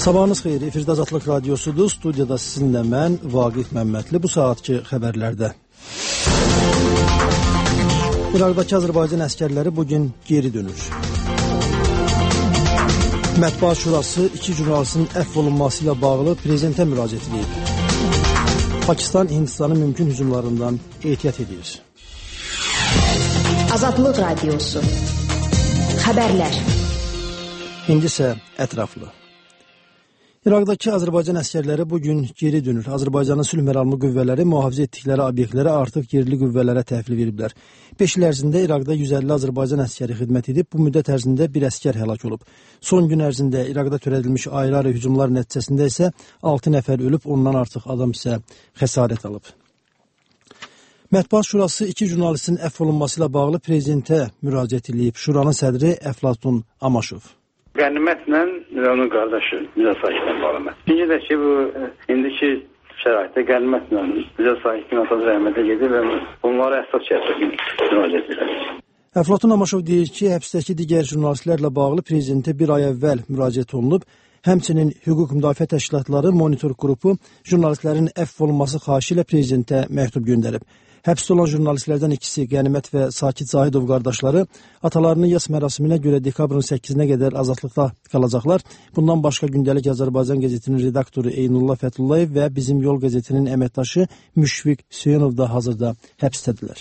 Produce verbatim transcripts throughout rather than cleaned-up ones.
Sabahınız xeyir, efirdə Azadlıq Radiosudur. Studiyada sizinlə mən, Vaqif Məmmədli. Bu saatki xəbərlərdə. İraqdakı Azərbaycan əskərləri bugün geri dönür. Mətbuat Şurası iki jurnalistin əfv olunması ilə bağlı prezidentə müraciət edib. Pakistan Hindistanın mümkün hücumlarından ehtiyat edir. Azadlıq Radiosu. Xəbərlər. İndi isə ətraflı. İraqdakı Azərbaycan əskərləri bugün geri dönür. Azərbaycanın sülh məramlı qüvvələri mühafizə etdikləri obyektlərə artıq yerli qüvvələrə təhvil veriblər. beş il ərzində İraqda yüz əlli Azərbaycan əskəri xidmət edib, bu müddət ərzində bir əskər həlak olub. Son gün ərzində İraqda törədilmiş ayrı-ayrı hücumlar nəticəsində isə altı nəfər ölüb, ondan artıq adam isə xəsarət alıb. Mətbuat Şurası iki jurnalistin əfv olunması ilə bağlı prezidentə müraciət edib. Şuranın sədri Əflatun Amaşov. Qənimətlə onun qardaşı Mirzə Sahibdən bağlı. İkinci də ki, bu indiki şəraitdə qənimətlə Mirzə Sahibdən atası rəhmətə gedir və onlara əsas çərçivəsində müraciət edir. Əflatun Amaşov deyir ki, həbsdəki digər jurnalistlərlə bağlı prezidentə bir ay əvvəl müraciət olunub. Həmçinin hüquq müdafiə təşkilatları monitor qrupu jurnalistlərin əfv olunması xahişi ilə prezidentə məktub göndərib. Həbsdə olan jurnalistlərdən ikisi Qənimət və Sakit Zahidov qardaşları atalarının yas mərasiminə görə dekabrın səkkizinə qədər azadlıqda qalacaqlar. Bundan başqa Gündəlik Azərbaycan qəzetinin redaktoru Eynullah Fəthullayev və Bizim Yol qəzetinin əməkdaşı Müşfiq Hüseynov da hazırda həbsdədirlər.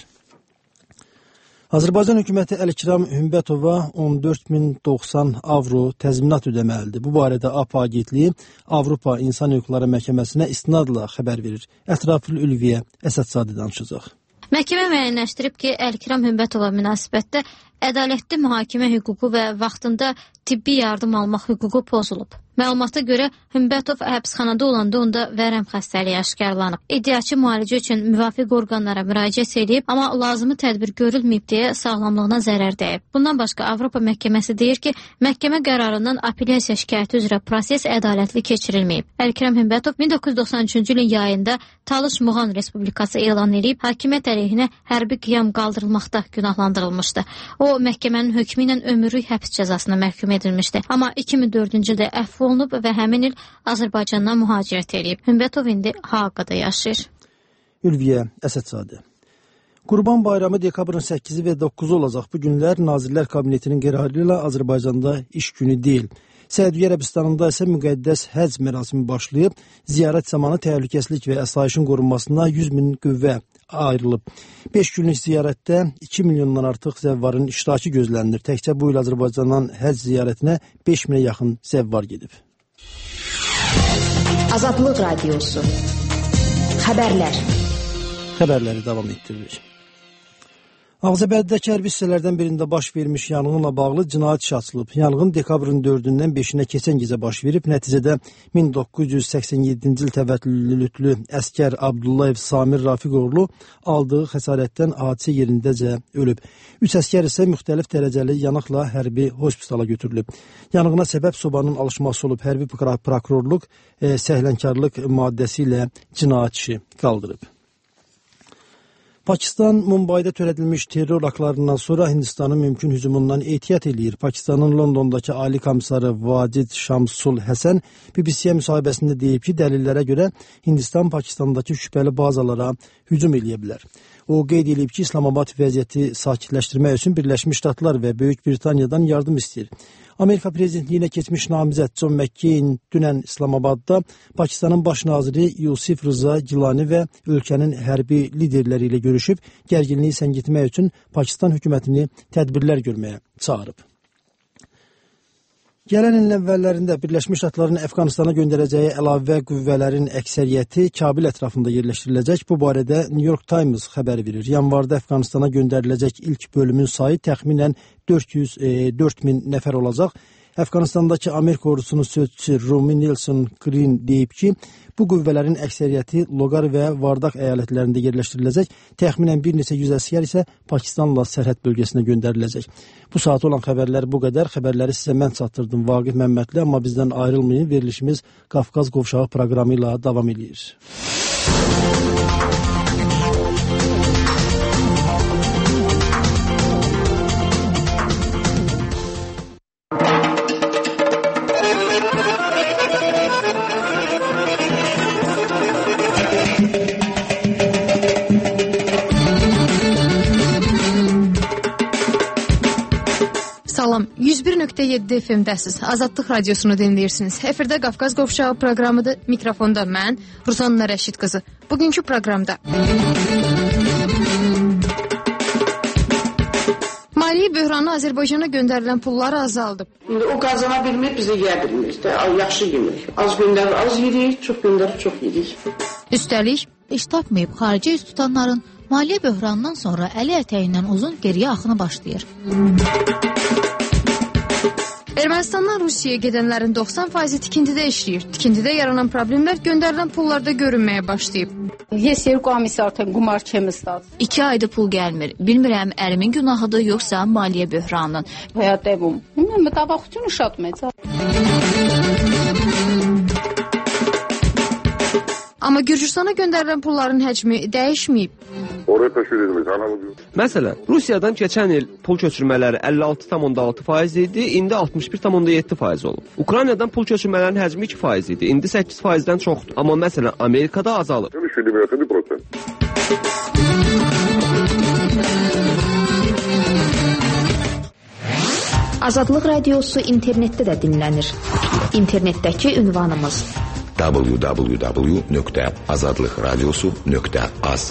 Azərbaycan hökuməti Əlikiram Hümbətova on dörd min doxsan avro təzminat ödəməlidir. Bu barədə A P A agentliyi Avropa İnsan Hüquqları Məhkəməsinə istinadla xəbər verir. Ətraflı Ülviyə Əsədzadə danışacaq. Məhkəmə müəyyənləşdirib ki, Əlikiram Hümbətova münasibətdə ədalətli mühakimə hüququ və vaxtında tibbi yardım almaq hüququ pozulub. Məlumata görə Hümbətov həbsxanada olanda onda vərəm xəstəliyi aşkarlanıb. İddiaçı müalicə üçün müvafiq orqanlara müraciət edib, amma lazımi tədbir görülməyib deyə sağlamlığına zərər dəyib. Bundan başqa Avropa məhkəməsi deyir ki, məhkəmə qərarından apellyasiya şikayəti üzrə proses ədalətli keçirilməyib. Əlikiram Hümbətov min doqquz yüz doxsan üçüncü ilin yayında Talış Muğan Respublikası elan edib, hakimiyyət əleyhinə hərbi qiyam qaldırılmaqda günahlandırılmışdı. O, məhkəmənin hökmü ilə ömürlük həbs cəzasına məhkum edilmişdi. Amma iki min dördüncü ildə əfv olunub və həmin il Azərbaycandan mühacirət edib. Hümbətov indi Haqqada yaşayır. Ülviyə Əsədzadə. Qurban bayramı dekabrın səkkizi və doqquzu olacaq. Bu günlər Nazirlər Kabinetinin qərarı ilə Azərbaycanda iş günü deyil. Səudiyyə Ərəbistanında isə müqəddəs həcc mərasimi başlayıb, ziyarət zamanı təhlükəsizlik və əsayişin qorunmasına yüz min qüvvə ayrılıb. beş günlük ziyarətdə iki milyondan artıq zəvvarın iştirakı gözlənilir. Təkcə bu il Azərbaycandan həcc ziyarətinə beş minə yaxın zəvvar gedib. Azadlıq Radiosu. Xəbərlər. Xəbərləri davam etdiririk. Ağzəbəddəki hərbi hissələrdən birində baş vermiş yanğınla bağlı cinayət işi açılıb. Yanğın dekabrın dördündən beşinə keçən gecə baş verib. Nəticədə min doqquz yüz səksən yeddinci il təvəllüdlü əskər Abdullayev Samir Rafiqoğlu aldığı xəsarətdən hadisə yerindəcə ölüb. Üç əskər isə müxtəlif dərəcəli yanıqla hərbi hospitala götürülüb. Yanğına səbəb sobanın alışması olub. Hərbi prokurorluq e, səhlənkarlıq maddəsi ilə cinayət işi qaldırıb. Pakistan Mumbayda törədilmiş terror aktlarından sonra Hindistanın mümkün hücumundan ehtiyat eləyir. Pakistanın Londondakı Ali Komissarı Vacid Shamsul Həsən B B C-yə müsahibəsində deyib ki, dəlillərə görə Hindistan Pakistandakı şübhəli bazalara hücum eləyə bilər. O qeyd edib ki, İslamabad vəziyyəti sakitləşdirmək üçün Birləşmiş Ştatlar və Böyük Britaniyadan yardım istəyir. Amerika prezidentliyinə keçmiş namizəd John McCain dünən İslamabadda Pakistanın baş naziri Yusif Rıza Gilani və ölkənin hərbi liderləri ilə görüşüb, gərginliyi səngitmək üçün Pakistan hökumətini tədbirlər görməyə çağırıb. Gələn ilin əvvəllərində Birləşmiş Ştatların Əfqanistana göndərəcəyi əlavə qüvvələrin əksəriyyəti Kabil ətrafında yerləşdiriləcək. Bu barədə New York Times xəbər verir. Yanvarda Əfqanistana göndəriləcək ilk bölümün sayı təxminən dörd yüz dörd min nəfər olacaq. Əfqanistandakı Amerika ordusunun sözçüsü Rumi Nelson Green deyib ki, bu qüvvələrin əksəriyyəti Loqar və Vardaq əyalətlərində yerləşdiriləcək. Təxminən bir neçə yüz əsgər isə Pakistanla sərhəd bölgəsinə göndəriləcək. Bu saat olan xəbərlər bu qədər. Xəbərləri sizə mən çatdırdım Vaqif Məmmədli, amma bizdən ayrılmayın. Verilişimiz Qafqaz Qovşağı proqramı ilə davam edir. Salam, yüz bir nöqtə yeddi F M-dəsiz. Azadlıq radiosunu dinləyirsiniz. Efirdə Qafqaz Qovşağı proqramıdır. Mikrofonda mən, Ruzanna Rəşid qızı. Bugünkü proqramda maliyyə böhranı Azərbaycana göndərilən pulları azaldıb. İndi o qazana bilmir, bizə yeyə bilmir. Yaxşı yemirik. Az gündəri az yedik, çox gündəri çox yedik. Üstəlik, iş tapmayıb xarici üz tutanların maliyyə böhranından sonra əli ətəyindən uzun geriyə axını başlayır. Ermənistandan Rusiyaya gedənlərin doxsan faizi tikintidə işləyir. Tikintidə yaranan problemlər göndərilən pullarda görünməyə başlayıb. İki ayda pul gəlmir. Bilmirəm, ərimin günahıdır, yoxsa maliyyə böhranının. Amma Gürcüstana göndərilən pulların həcmi dəyişməyib. Məsələn, Rusiyadan keçən il pul köçürmələri əlli altı tam on altı faiz idi, indi altmış bir tam on yeddi faiz olub. Ukraynadan pul köçürmələrin həcmi iki faiz idi, indi səkkiz faizdən çoxdur. Amma məsələn, Amerikada azalıb. Azadlıq radiosu internetdə də dinlənir. İnternetdəki ünvanımız w w w nöqtə azadlıq radiosu nöqtə az.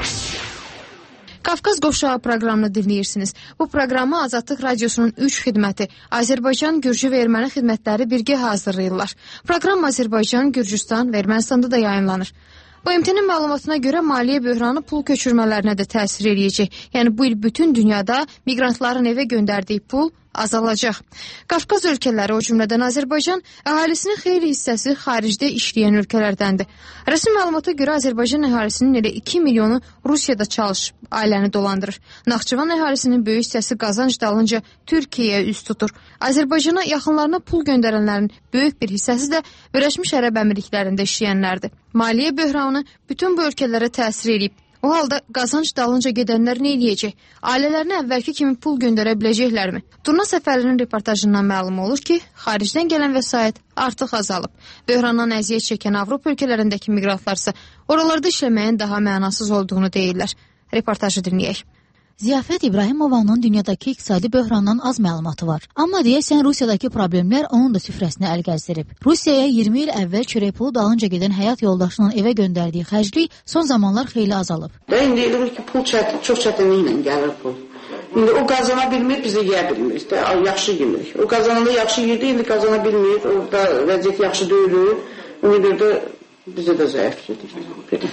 Qafqaz Qovşağı proqramını dinləyirsiniz. Bu proqramı Azadlıq radiosunun üç xidməti, Azərbaycan, Gürcü və Erməni xidmətləri birgə hazırlayırlar. Proqram Azərbaycan, Gürcüstan və Ermənistanda da yayınlanır. B M T-nin məlumatına görə maliyyə böhranı pul köçürmələrinə də təsir eləyəcək. Yəni bu il bütün dünyada miqrantların evə göndərdiyi pul azalacaq. Qafqaz ölkələri, o cümlədən Azərbaycan, əhalisinin xeyli hissəsi xaricdə işləyən ölkələrdəndir. Rəsmi məlumata görə Azərbaycan əhalisinin elə iki milyonu Rusiyada çalışıb, ailəni dolandırır. Naxçıvan əhalisinin böyük hissəsi qazanc dalınca Türkiyəyə üst tutur. Azərbaycana yaxınlarına pul göndərənlərin böyük bir hissəsi də Birləşmiş Ərəb Əmirliklərində işləyənlərdir. Maliyyə böhranı bütün bu ölkələrə təsir edib. O halda qazanc dalınca gedənlər nə eləyəcək? Ailələrinə əvvəlki kimi pul göndərə biləcəklərmi? Turna Səfərlinin reportajından məlum olur ki, xaricdən gələn vəsait artıq azalıb. Böhrandan əziyyət çəkən Avropa ölkələrindəki miqrantlarsa oralarda işləməyin daha mənasız olduğunu deyirlər. Reportajı dinləyək. Ziyafət İbrahimovanın dünyadakı iqtisadi böhrandan az məlumatı var. Amma deyəsən Rusiyadakı problemlər onun da süfrəsini əl gəzdirib. Rusiyaya iyirmi il əvvəl çörək pulu dalınca gedən həyat yoldaşının evə göndərdiyi xərclik son zamanlar xeyli azalıb. Da indi elə ki pul çətin, çox çətinliklə gəlir pul. İndi o qazana bilmir, bizə yeyə bilmir. Da yaxşı yemirik. O qazananda yaxşı yedi, indi qazana bilmir. Orada vəziyyət yaxşı deyil. Ona görə də bizə də zəif yedik.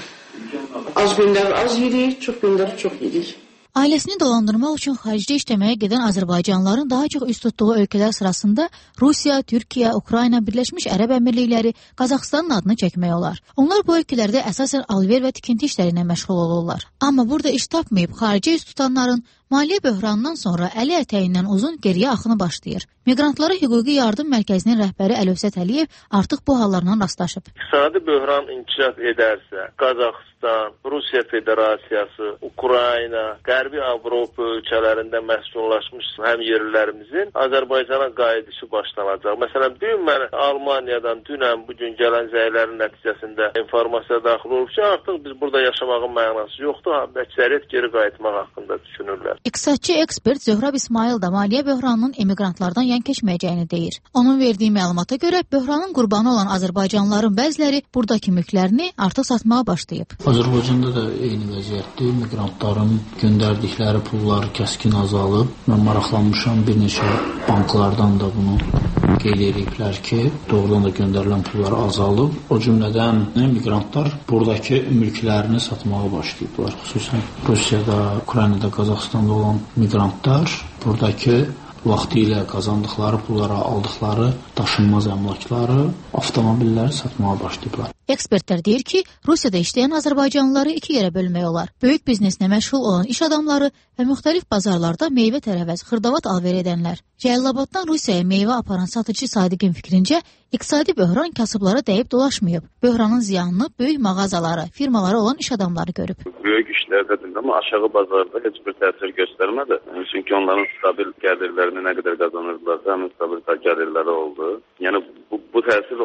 Az gündəri az yedik, çox gündəri çox yedik. Ailəsini dolandırmaq üçün xaricdə işləməyə gedən azərbaycanlıların daha çox üst tutduğu ölkələr sırasında Rusiya, Türkiyə, Ukrayna, Birləşmiş Ərəb Əmirlikləri, Qazaxıstanın adını çəkmək olar. Onlar bu ölkələrdə əsasən alver və tikinti işləri ilə məşğul olurlar. Amma burada iş tapmayıb xarici üst tutanların maliyyə böhranından sonra əli ətəyindən uzun geriyə axını başlayır. Miqrantlara hüquqi yardım mərkəzinin rəhbəri Əlövsət Əliyev artıq bu hallarla rastlaşıb. İqtisadi böhran inkişaf edərsə, Qazaxıstan, Rusiya Federasiyası, Ukrayna, Qərbi Avropa ölkələrində məskunlaşmış həm yerlilərimizin Azərbaycana qayıdışı başlanacaq. Məsələn, dün mən Almaniyadan dünən bugün gələn zəylərin nəticəsində informasiya daxil olub ki, artıq biz burada yaşamağın mənası yoxdur, əksəriyyət geri qayıtmaq haqqında düşünürlər. İqtisadçı ekspert Zöhrab İsmail da maliyyə böhranının emigrantlardan yan keçməyəcəyini deyir. Onun verdiyi məlumata görə böhranın qurbanı olan azərbaycanlıların bəziləri buradakı mülklərini artıq satmağa başlayıb. Azərbaycanda da eyni vəziyyətdir. Miqrantların göndərdikləri pullar kəskin azalıb. Mən maraqlanmışam, bir neçə banklardan da bunu qeyd ediblər ki, doğrudan da göndərilən pullar azalıb. O cümlədən miqrantlar buradakı mülklərini satmağa başlayıblar. Xüsusən Rusiyada, Ukraynada, Qazaxıstanda olan miqrantlar buradakı vaxtilə qazandıqları pullara aldıqları daşınmaz əmlakları, avtomobilləri satmağa başlayıblar. Ekspertlər deyir ki, Rusiyada işləyən azərbaycanlıları iki yerə bölmək olar. Böyük bizneslə məşğul olan iş adamları və müxtəlif bazarlarda meyvə tərəvəz, xırdavat alver edənlər. Cəlilabaddan Rusiyaya meyvə aparan satıcı Sadiqin fikrincə, iqtisadi böhran kasıblara dəyib dolaşmayıb. Böhranın ziyanını böyük mağazaları, firmaları olan iş adamları görüb. Böyük işlərdədir, amma aşağı bazarda heç bir təsir göstərmədi. Çünki onların stabil gəlirlərini nə qədər qazanırdılarsa, həmin stabil gəlirləri oldu. Yəni bu, bu təsir onlara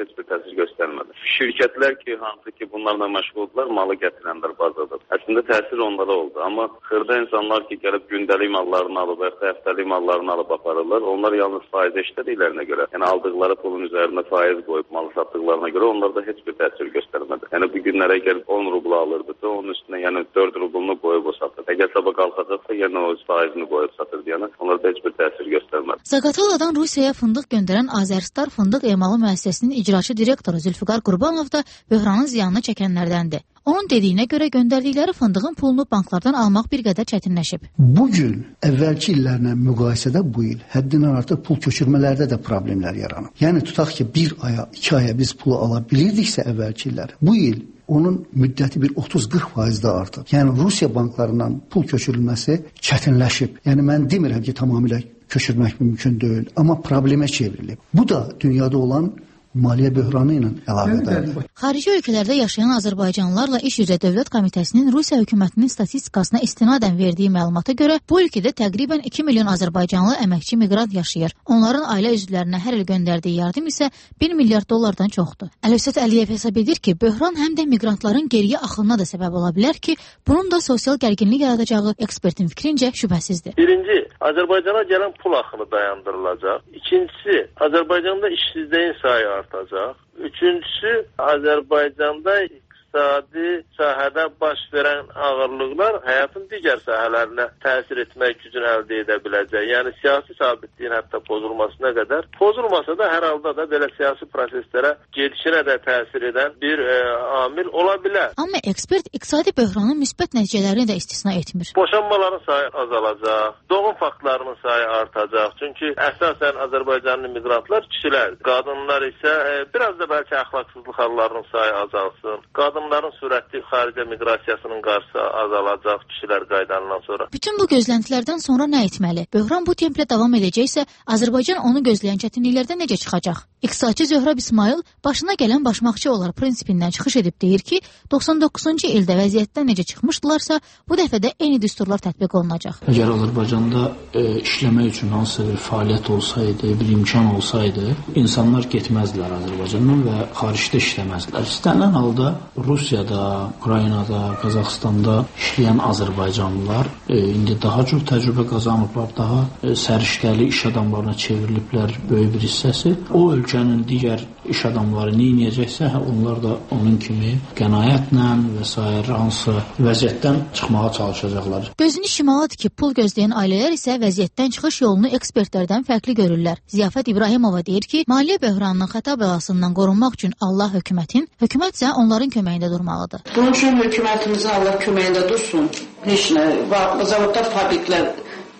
heç bir təsir göstərmədi. Şirkətlər ki, hansı ki bunlarla məşğuldurlar, malı gətirənlər bazada. Əslində təsir onlara oldu. Amma xırda insanlar ki, gəlib gündəlik mallarını alıb, həftəlik mallarını alıb aparırlar. Onlar yalnız faiz eşitdiklərinə görə, yəni aldıqları pulun üzərində faiz qoyub malı satdıqlarına görə onlarda heç bir təsir göstərmədi. Yəni bu günlərə gəlib on rubla alırdı, onun üstünə yəni dörd rublunu qoyub o satır. Əgər sabah qalxacaqsa, yenə o faizini qoyub satır deyənə, onlarda heç bir təsir göstərmədi. Zaqataladan Rusiyaya fındıq göndərən Azərstar Fındıq Emalı müəssisəsinin icraçı direktoru Zülfüqar Qurbanov da böhranın ziyanını çəkənlərdəndir. Onun dediyinə görə göndərdikləri fındığın pulunu banklardan almaq bir qədər çətinləşib. Bu gün əvvəlki illərlə müqayisədə bu il həddindən artıq pul köçürmələrdə də problemlər yaranıb. Yəni tutaq ki, bir aya, iki aya biz pulu ala bilirdiksə əvvəlki illər, bu il onun müddəti bir otuz qırx faizdə artıb. Yəni Rusiya banklarından pul köçürülməsi çətinləşib. Yəni mən demirəm ki, tamamilə köçürmək mümkün deyil, amma problemə çevrilib. Bu da dünyada olan maliyyə böhranı ilə əlaqədardır. Xarici ölkələrdə yaşayan azərbaycanlılarla iş üzrə Dövlət Komitəsinin Rusiya hökumətinin statistikasına istinadən verdiyi məlumata görə bu ölkədə təqribən iki milyon azərbaycanlı əməkçi miqrant yaşayır. Onların ailə üzvlərinə hər il göndərdiyi yardım isə bir milyard dollardan çoxdur. Əlövsət Əliyev hesab edir ki, böhran həm də miqrantların geriyə axınına da səbəb ola bilər ki, bunun da sosial gərginlik yaradacağı ekspertin fikrincə şübhəsizdir. Birinci, Azərbaycana gələn pul axını dayandırılacaq. İkincisi, Azərbaycanda işsizliyin sayı artacaq. Üçüncüsü, Azərbaycanda iqtisadi sahədə baş verən ağırlıqlar həyatın digər sahələrinə təsir etmək gücünü əldə edə biləcək. Yəni siyasi sabitliyin hətta pozulmasına qədər. Pozulmasa da hər halda da belə siyasi proseslərə gedişinə də təsir edən bir e, amil ola bilər. Amma ekspert iqtisadi böhranın müsbət nəticələrini də istisna etmir. Boşanmaların sayı azalacaq, doğum faktlarının sayı artacaq. Çünki əsasən Azərbaycanlı miqrantlar kişilərdir. Qadınlar isə e, biraz da bəlkə əxlaqsızlıq hallarının sayı azalsın. Qadınların sürətli xaricə miqrasiyasının qarşısı azalacaq kişilər qaydanından sonra. Bütün bu gözləntilərdən sonra nə etməli? Böhran bu templə davam edəcəksə, Azərbaycan onu gözləyən çətinliklərdən necə çıxacaq? İqtisadçı Zöhrəb İsmail başına gələn başmaqçı olar prinsipindən çıxış edib deyir ki, doxsan doqquzuncu ildə vəziyyətdən necə çıxmışdılarsa, bu dəfə də eyni düsturlar tətbiq olunacaq. Əgər Azərbaycanda e, işləmək üçün hansısa bir fəaliyyət olsaydı, bir imkan olsaydı, insanlar getməzdilər Azərbaycandan və xaricdə işləməzdilər. İstənilən halda Rusiyada, Ukraynada, Qazaxstanda işləyən Azərbaycanlılar e, indi daha çox təcrübə qazanıblar, daha e, səriştəli iş adamlarına çevriliblər böyük bir hissəsi. O ölkənin digər iş adamları nə edəcəksə, onlar da onun kimi qənaətlə və s. hansı vəziyyətdən çıxmağa çalışacaqlar. Gözünü şimala dikib pul gözləyən ailələr isə vəziyyətdən çıxış yolunu ekspertlərdən fərqli görürlər. Ziyafət İbrahimova deyir ki, maliyyə böhranının xəta bəlasından qorunmaq üçün Allah hökumətin, hökumət isə onların köməyində durmalıdır. Bunun üçün hökumətimizin Allah köməyində dursun. Heç nə, zavodlar, fabriklər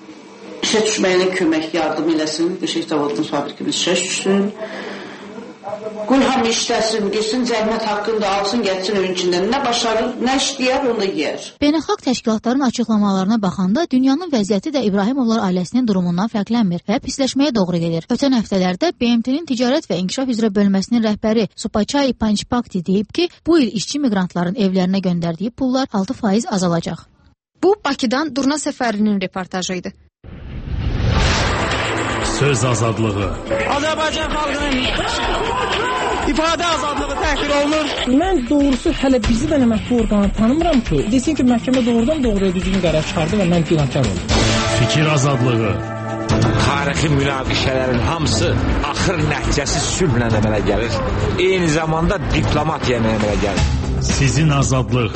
işə düşməyinə kömək yardım eləsin. Beşik zavodun fabrikimiz işə düşsün. Qoy hamı işləsin, geçsin, zəhmət haqqını da alsın, gəlsin öncündən. Nə başarır, nə işləyər, onu da yiyər. Beynəlxalq təşkilatların açıqlamalarına baxanda dünyanın vəziyyəti də İbrahimovlar ailəsinin durumundan fərqlənmir və pisləşməyə doğru gedir. Ötən həftələrdə B M T-nin Ticarət və İnkişaf üzrə bölməsinin rəhbəri Supachai Panchpakdi deyib ki, bu il işçi miqrantların evlərinə göndərdiyi pullar altı faiz azalacaq. Bu, Bakıdan Durna Səfərinin reportajı idi. Söz azadlığı. Azərbaycan xalqının ifadə azadlığı təhqir olunur. Mən doğrusu hələ bizi də əməkçi orqanı tanımıram ki, desin ki, məhkəmə doğrudan doğruya düzgün qərar çıxardı və mən günahkar oldum. Fikir azadlığı. Tarixi münaqişələrin hamısı axır nəticəsi sülhlə əmələ gəlir. Eyni zamanda diplomatiya əmələ gəlir. Sizin azadlıq.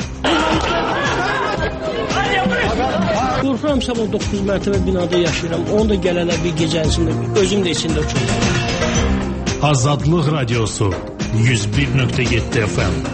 Qorxuram sabah doqquz mərtəbə binada yaşayıram. Onu da gələnə bir gecənin içində, özüm də içində uçurum. Azadlıq Radiosu yüz bir nöqtə yeddi F M.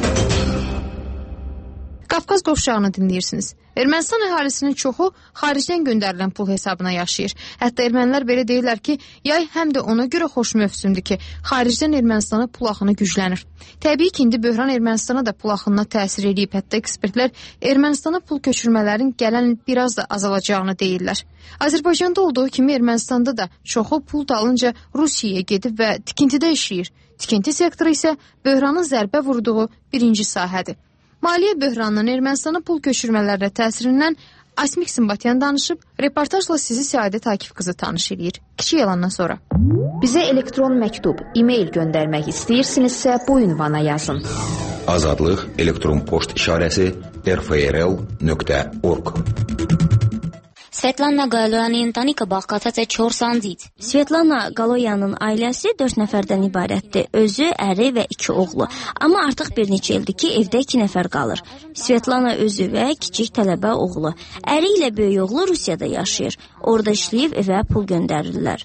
Qafqaz qovşağını dinləyirsiniz. Ermənistan əhalisinin çoxu xaricdən göndərilən pul hesabına yaşayır. Hətta ermənilər belə deyirlər ki, yay həm də ona görə xoş mövsümdür ki, xaricdən Ermənistana pul axını güclənir. Təbii ki, indi böhran Ermənistana da pul axınına təsir edib. Hətta ekspertlər Ermənistana pul köçürmələrin gələn biraz da azalacağını deyirlər. Azərbaycanda olduğu kimi Ermənistanda da çoxu pul dalınca Rusiyaya gedib və tikintidə işləyir. Tikinti sektoru isə böhranın zərbə vurduğu birinci sahədir. Maliyyə böhranının Ermənistana pul köçürmələrlə təsirindən Asmik Simbatyan danışıb, reportajla sizi Səadət Akif qızı tanış edir. Kiçik yalandan sonra. Bizə elektron məktub, e-mail göndərmək istəyirsinizsə bu ünvana yazın. Azadlıq elektron poçt işarəsi r f r l nöqtə org. Svetlana Galoyanın ընտանիքը բաղկացած է չորս անձից. Svetlana Galoyanın ailəsi dörd nəfərdən ibarətdir. Özü, əri və iki oğlu. Amma artıq bir neçə ildir ki, evdə iki nəfər qalır. Svetlana özü və kiçik tələbə oğlu. Əri ilə böyük oğlu Rusiyada yaşayır. Orada işləyib evə pul göndərirlər.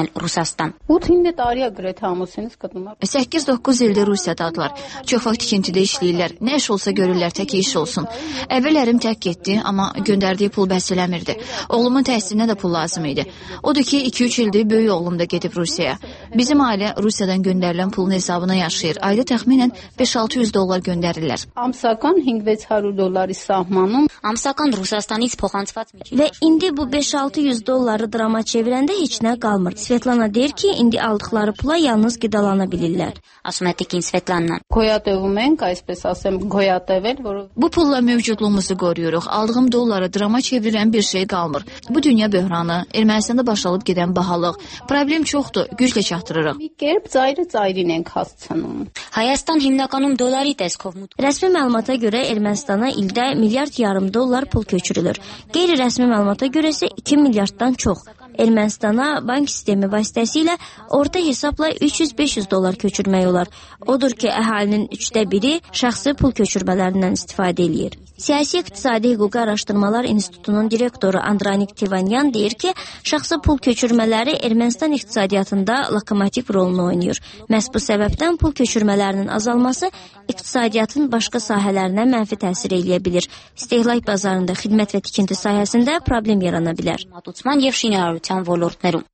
səkkiz doqquz ildir Rusiyadadılar. Çox vaxt tikintidə işləyirlər. Nə iş olsa görürlər, tək iş olsun. Əvvəl ərim tək getdi, amma göndərdiyi pul bəs eləmirdi. Oğlumun təhsilinə də pul lazım idi. Odur ki, iki üç ildir böyük oğlum da gedib Rusiyaya. Bizim ailə Rusiyadan göndərilən pulun hesabına yaşayır. Ayda təxminən beş altı yüz dollar göndərirlər. Ամսական հինգ հարյուր դոլարի սահմանում Ամսական Ռուսաստանից փոխանցված Və indi bu beş altı yüz dolları drama çevirəndə heç nə qalmır. Svetlana deyir ki, indi aldıqları pula yalnız qidalana bilirlər. Ասում է տիկին Սվետլանան. գոյատևում ենք, այսպես ասեմ, գոյատևել, որը Bu pulla mövcudluğumuzu qoruyuruq. Aldığım dolları drama çevirən bir şey qalmır. Bu dünya böhranı, Ermənistanda başlanıb gedən bahalıq, problem çoxdur, güclə çatdırırıq. մի կերպ ծայրը ծայրին ենք հասցնում. Հայաստան հիմնականում դոլարի տեսքով մուտ. Rəsmi məlumata görə Ermənistana ildə milyard yarım dollar pul köçürülür. Qeyri-rəsmi məlumata görə isə iki milyarddan çox. Ermənistana bank sistemi vasitəsilə orta hesabla üç yüz beş yüz dollar köçürmək olar. Odur ki, əhalinin üçdə biri şəxsi pul köçürmələrindən istifadə edir. Siyasi İqtisadi Hüquqi Araşdırmalar İnstitutunun direktoru Andranik Tivanyan deyir ki, şəxsi pul köçürmələri Ermənistan iqtisadiyyatında lokomotiv rolunu oynayır. Məhz bu səbəbdən pul köçürmələrinin azalması iqtisadiyyatın başqa sahələrinə mənfi təsir eləyə bilir. İstehlak bazarında, xidmət və tikinti sahəsində problem yarana bilər. Մատուցման եւ շինարարության ոլորտներում.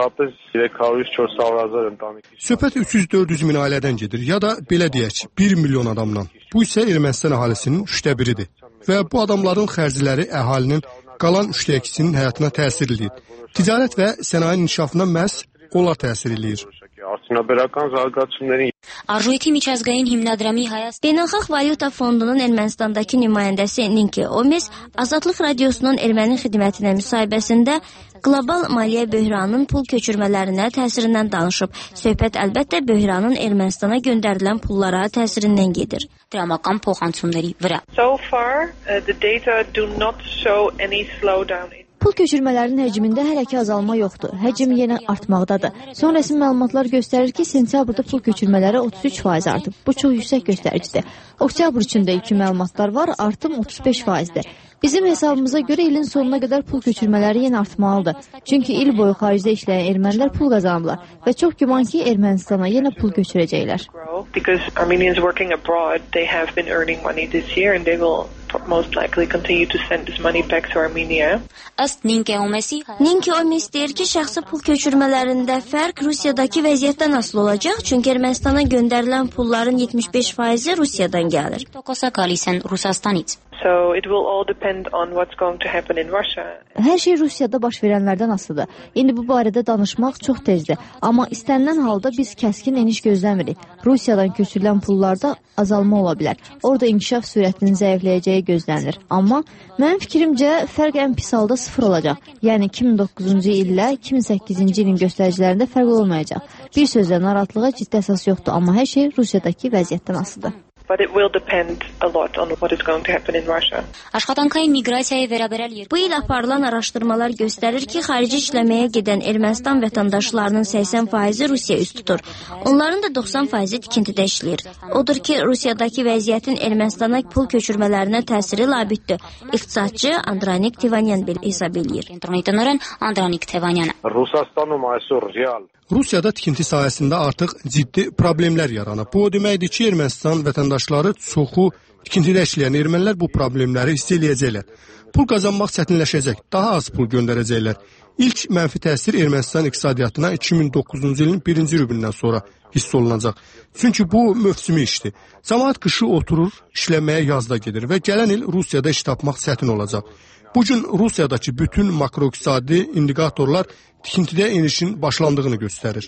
Söhbət üç yüz dörd yüz min ailədən gedir, ya da belə deyək, bir milyon adamdan. Bu isə Ermənistan əhalisinin üçdə biridir. Və bu adamların xərcləri əhalinin qalan üçdə ikisinin həyatına təsir edir. Ticarət və sənaye inkişafına məhz onlar təsir edir. Arjույթի միջազգային հիմնադրամի Հայաստան Beynəlxalq Valyuta Fondunun Ermənistandakı nümayəndəsi Ninki Omes Azadlıq Radiosunun erməni xidmətinə müsahibəsində qlobal maliyyə böhranının pul köçürmələrinə təsirindən danışıb. Söhbət əlbəttə böhranın Ermənistana göndərilən pullara təsirindən gedir. Dramական փոխանցումների վրա. So far, uh, the data do not show any slowdown. Pul köçürmələrinin həcmində hələ ki azalma yoxdur. Həcm yenə artmaqdadır. Son rəsmi məlumatlar göstərir ki, sentyabrda pul köçürmələri otuz üç faiz artıb. Bu çox yüksək göstəricidir. Oktyabr üçün də ilkin məlumatlar var, artım otuz beş faizdir. Bizim hesabımıza görə ilin sonuna qədər pul köçürmələri yenə artmalıdır. Çünki il boyu xaricdə işləyən ermənilər pul qazanırlar və çox güman ki, Ermənistana yenə pul köçürəcəklər. Because Armenians working abroad, they have been earning money this year and they will most likely continue to send this money back to Armenia. Ըստ Ninki Omesi, Ninki Omes deyir ki, şəxsi pul köçürmələrində fərq Rusiyadakı vəziyyətdən asılı olacaq, çünki Ermənistana göndərilən pulların yetmiş beş faizi Rusiyadan gəlir. տոկոսը գալիս են Ռուսաստանից. So it will all depend on what's going to happen in Russia. Hər şey Rusiyada baş verənlərdən asılıdır. İndi bu barədə danışmaq çox tezdir. Amma istənilən halda biz kəskin eniş gözləmirik. Rusiyadan köçürülən pullarda azalma ola bilər. Orada inkişaf sürətinin zəifləyəcəyi gözlənilir. Amma mənim fikrimcə fərq ən pis halda sıfır olacaq. Yəni iki min doqquzuncu illə iki min səkkizinci ilin göstəricilərində fərq olmayacaq. Bir sözlə narahatlığa ciddi əsas yoxdur, amma hər şey Rusiyadakı vəziyyətdən asılıdır. But it will depend a lot on what is going to happen in Russia. Աշխատանքային միգրացիայի վերաբերյալ Bu il aparılan araşdırmalar göstərir ki, xarici işləməyə gedən Ermənistan vətəndaşlarının səksən faizi Rusiya üst tutur. Onların da doxsan faizi tikintidə işləyir. Odur ki, Rusiyadakı vəziyyətin Ermənistana pul köçürmələrinə təsiri labüddür. İqtisadçı Andranik Tivanyan belə hesab eləyir. Տնօրեն Andranik Tevanyan. Rusաստանում այսօր real Rusiyada tikinti sahəsində artıq ciddi problemlər yaranıb. Bu o deməkdir ki, Ermənistan vətəndaşları çoxu tikintidə işləyən ermənilər bu problemləri hiss eləyəcəklər. Pul qazanmaq çətinləşəcək, daha az pul göndərəcəklər. İlk mənfi təsir Ermənistan iqtisadiyyatına iki min doqquzuncu ilin birinci rübündən sonra hiss olunacaq. Çünki bu mövsümi işdir. Cəmaət qışı oturur, işləməyə yazda gedir və gələn il Rusiyada iş tapmaq çətin olacaq. Bu gün Rusiyadakı bütün makroiqtisadi indikatorlar tikintidə enişin başlandığını göstərir.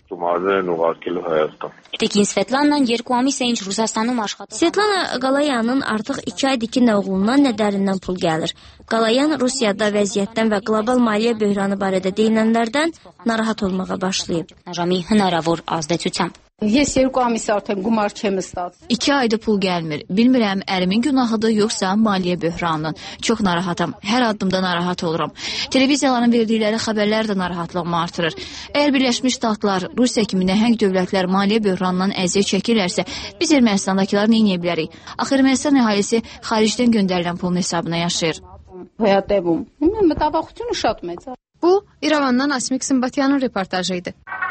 Tekin Svetlanla երկու ամիս է ինչ Ռուսաստանում աշխատում։ Svetlana Qalayanın artıq iki aydır ki, nə oğlundan, nə dərindən pul gəlir. Qalayan Rusiyada vəziyyətdən və qlobal maliyyə böhranı barədə deyilənlərdən narahat olmağa başlayıb. Ժամի հնարավոր ազդեցությամբ։ Ես երկու ամիս արդեն գումար չեմ ստացել։ İki ayda pul gəlmir. Bilmirəm, ərimin günahıdır, yoxsa maliyyə böhranının. Çox narahatam. Hər addımda narahat oluram. Televiziyaların verdikləri xəbərlər də narahatlığımı artırır. Əgər Birləşmiş Ştatlar, Rusiya kimi nəhəng dövlətlər maliyyə böhranından əziyyət çəkirlərsə, biz Ermənistandakılar nə edə bilərik? Axı Ermənistan əhalisi xaricdən göndərilən pulun hesabına yaşayır. Հոյատևում։ Մտավախությունը շատ մեծ է։ Bu, İrəvandan Asmik Simbatyanın reportajı idi.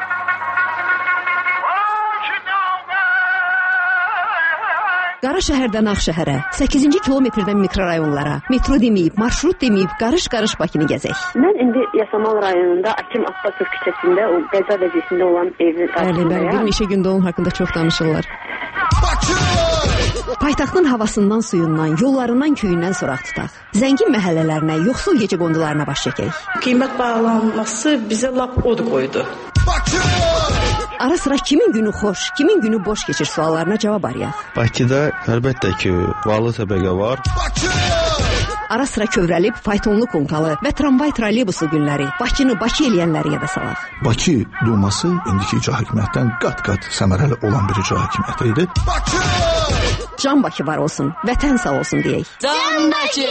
Qara şəhərdən Ağşəhərə, səkkizinci kilometrdən mikrorayonlara, metro deməyib, marşrut deməyib, qarış-qarış Bakını gəzək. Mən indi Yasamal rayonunda Akim Abbasov küçəsində o qəza vəziyyətində olan evin qarşısındayam. Bəli, bəli, bir neçə gündə onun haqqında çox danışırlar. Paytaxtın havasından, suyundan, yollarından, köyündən soraq tutaq. Zəngin məhəllələrinə, yoxsul gecə qondularına baş çəkək. Qiymət bağlanması bizə lap od qoydu. Ara sıra kimin günü xoş, kimin günü boş keçir suallarına cavab arayaq. Bakıda əlbəttə ki, varlı təbəqə var. Ara sıra kövrəlib faytonlu konkalı və tramvay troleybusu günləri Bakını Bakı eləyənləri yada salaq. Bakı Duması indiki icra hakimiyyətdən qat-qat səmərəli olan bir icra hakimiyyəti idi. Can Bakı var olsun, vətən sağ olsun deyək. Can Bakı!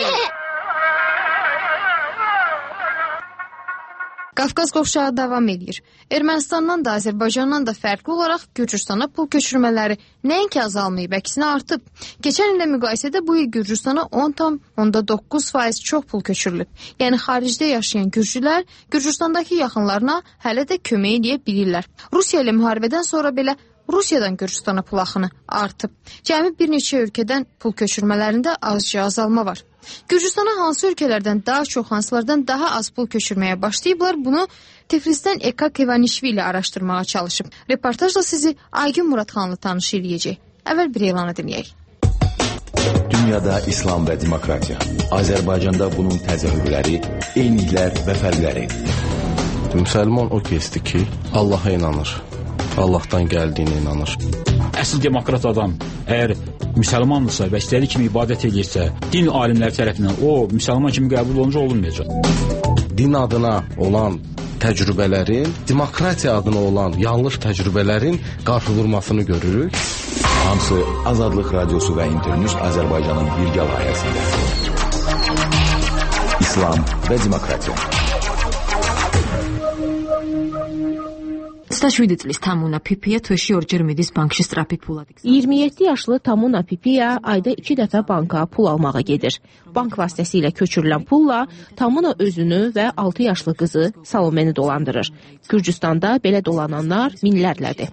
Qafqaz qovşağı davam edir. Ermənistandan da, Azərbaycandan da fərqli olaraq Gürcüstana pul köçürmələri nəinki azalmayıb, əksinə artıb. Keçən illə müqayisədə bu il Gürcüstana on tam doqquz faiz çox pul köçürülüb. Yəni xaricdə yaşayan gürcülər Gürcüstandakı yaxınlarına hələ də kömək edə bilirlər. Rusiya ilə müharibədən sonra belə Rusiyadan Gürcüstana pul axını artıb. Cəmi bir neçə ölkədən pul köçürmələrində azca azalma var. Gürcüstana hansı ölkələrdən daha çox, hansılardan daha az pul köçürməyə başlayıblar, bunu Tiflisdən Eka Kevanişvili araşdırmağa çalışıb. Reportajla sizi Aygün Muradxanlı tanış eləyəcək. Əvvəl bir elanı dinləyək. Dünyada İslam və demokratiya. Azərbaycanda bunun təzahürləri, eyniliklər və fərqləri. Müsəlman o kəsdir ki, Allaha inanır. Allahdan gəldiyinə inanır. Əsl demokrat adam əgər müsəlmandırsa və istədiyi kimi ibadət edirsə, din alimləri tərəfindən o müsəlman kimi qəbul olunca olunmayacaq. Din adına olan təcrübələrin, demokratiya adına olan yanlış təcrübələrin qarşıdurmasını görürük. Hamısı Azadlıq Radiosu və İnternews Azərbaycanın birgə layihəsində. İslam və demokratiya. iyirmi yeddi yaşlı Tamuna Pipiya tvəşi orcər medis bankşı strapik pula. iyirmi yeddi yaşlı Tamuna Pipiya ayda iki dəfə banka pul almağa gedir. Bank vasitəsilə köçürülən pulla Tamuna özünü və altı yaşlı qızı Salomeni dolandırır. Gürcüstanda belə dolananlar minlərlədir.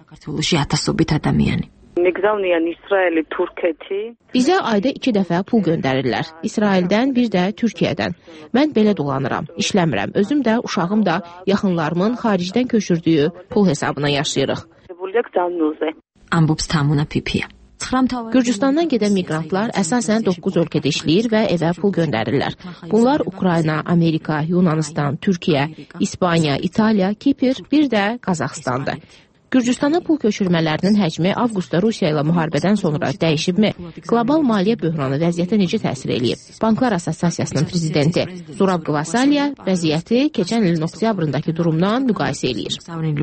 Bizə ayda iki dəfə pul göndərirlər. İsraildən, bir də Türkiyədən. Mən belə dolanıram, işləmirəm. Özüm də, uşağım da yaxınlarımın xaricdən köçürdüyü pul hesabına yaşayırıq. Ambops Tamuna Pipiya. Gürcüstandan gedən miqrantlar əsasən doqquz ölkədə işləyir və evə pul göndərirlər. Bunlar Ukrayna, Amerika, Yunanistan, Türkiyə, İspaniya, İtaliya, Kipr, bir də Qazaxıstandır. Gürcüstana pul köçürmələrinin həcmi avqustda Rusiya ilə müharibədən sonra dəyişibmi? Qlobal maliyyə böhranı vəziyyətə necə təsir eləyib? Banklar Assosiasiyasının prezidenti Zurab Qvasaliya vəziyyəti keçən ilin oktyabrındakı durumdan müqayisə eləyir.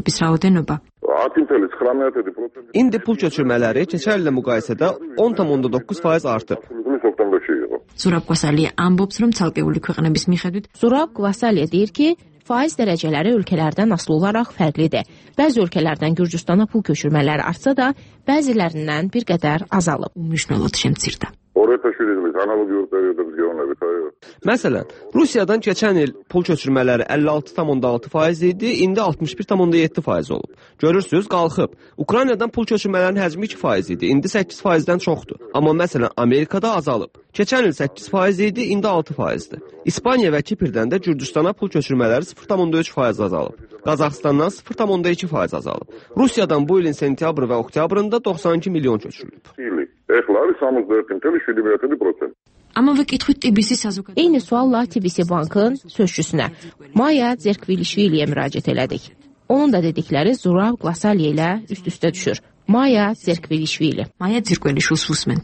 İndi pul köçürmələri keçən illə müqayisədə on tam doqquz faiz artıb. Zurab Qvasaliya ambops რომ ცალკეული ქვეყნების მიხედვით Zurab Qvasaliya deyir ki, faiz dərəcələri ölkələrdən asılı olaraq fərqlidir. Bəzi ölkələrdən Gürcüstana pul köçürmələri artsa da, bəzilərindən bir qədər azalıb. Məsələn, Rusiyadan keçən il pul köçürmələri əlli altı tam altı faiz idi, indi altmış bir tam yeddi faiz olub. Görürsünüz, qalxıb. Ukraynadan pul köçürmələrin həcmi iki faiz idi, indi səkkiz faizdən çoxdur. Amma məsələn, Amerikada azalıb. Keçən il səkkiz faiz idi, indi altı faizdir. İspaniya və Kiprdən də Gürcüstana pul köçürmələri sıfır tam üç faiz azalıb. Qazaxıstandan sıfır tam iki faiz azalıb. Rusiyadan bu ilin sentyabr və oktyabrında doxsan iki milyon köçürülüb. Eyni sualla T B C Bankın sözçüsünə Maya Zerkvilişviliyə müraciət elədik. Onun da dedikləri Zurab Glasalye ilə üst-üstə düşür. Maya Zerkvilişvili. Maya Zerkvilişvili.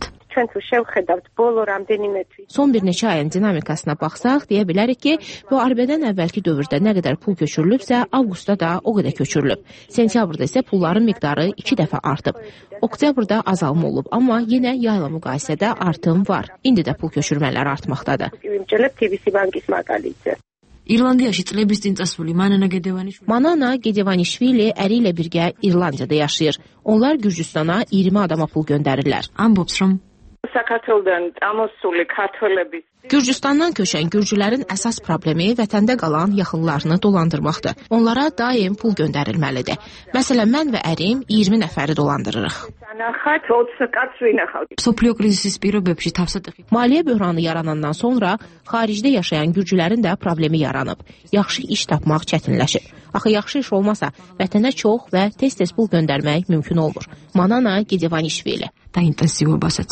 Son bir neçə ayın dinamikasına baxsaq, deyə bilərik ki, müharibədən əvvəlki dövrdə nə qədər pul köçürülübsə, avqustda da o qədər köçürülüb. Sentyabrda isə pulların miqdarı iki dəfə artıb. Oktyabrda azalma olub, amma yenə yayla müqayisədə artım var. İndi də pul köçürmələri artmaqdadır. İrlandiyaşı წლების წინ წასული მანანა გედევანიშვილი Manana Gedevanishvili əri ilə birgə İrlandiyada yaşayır. Onlar Gürcüstana iyirmi adama pul göndərirlər. Ambops რომ Gürcüstandan köçən gürcülərin əsas problemi vətəndə qalan yaxınlarını dolandırmaqdır. Onlara daim pul göndərilməlidir. Məsələn, mən və ərim iyirmi nəfəri dolandırırıq. სოფლიო კრიზისის პირობებში თავსატეხი Maliyyə böhranı yaranandan sonra xaricdə yaşayan gürcülərin də problemi yaranıb. Yaxşı iş tapmaq çətinləşib. Axı yaxşı iş olmasa vətənə çox və tez-tez pul göndərmək mümkün olmur. Manana Gedevanishvili. და ინტენსივობასაც.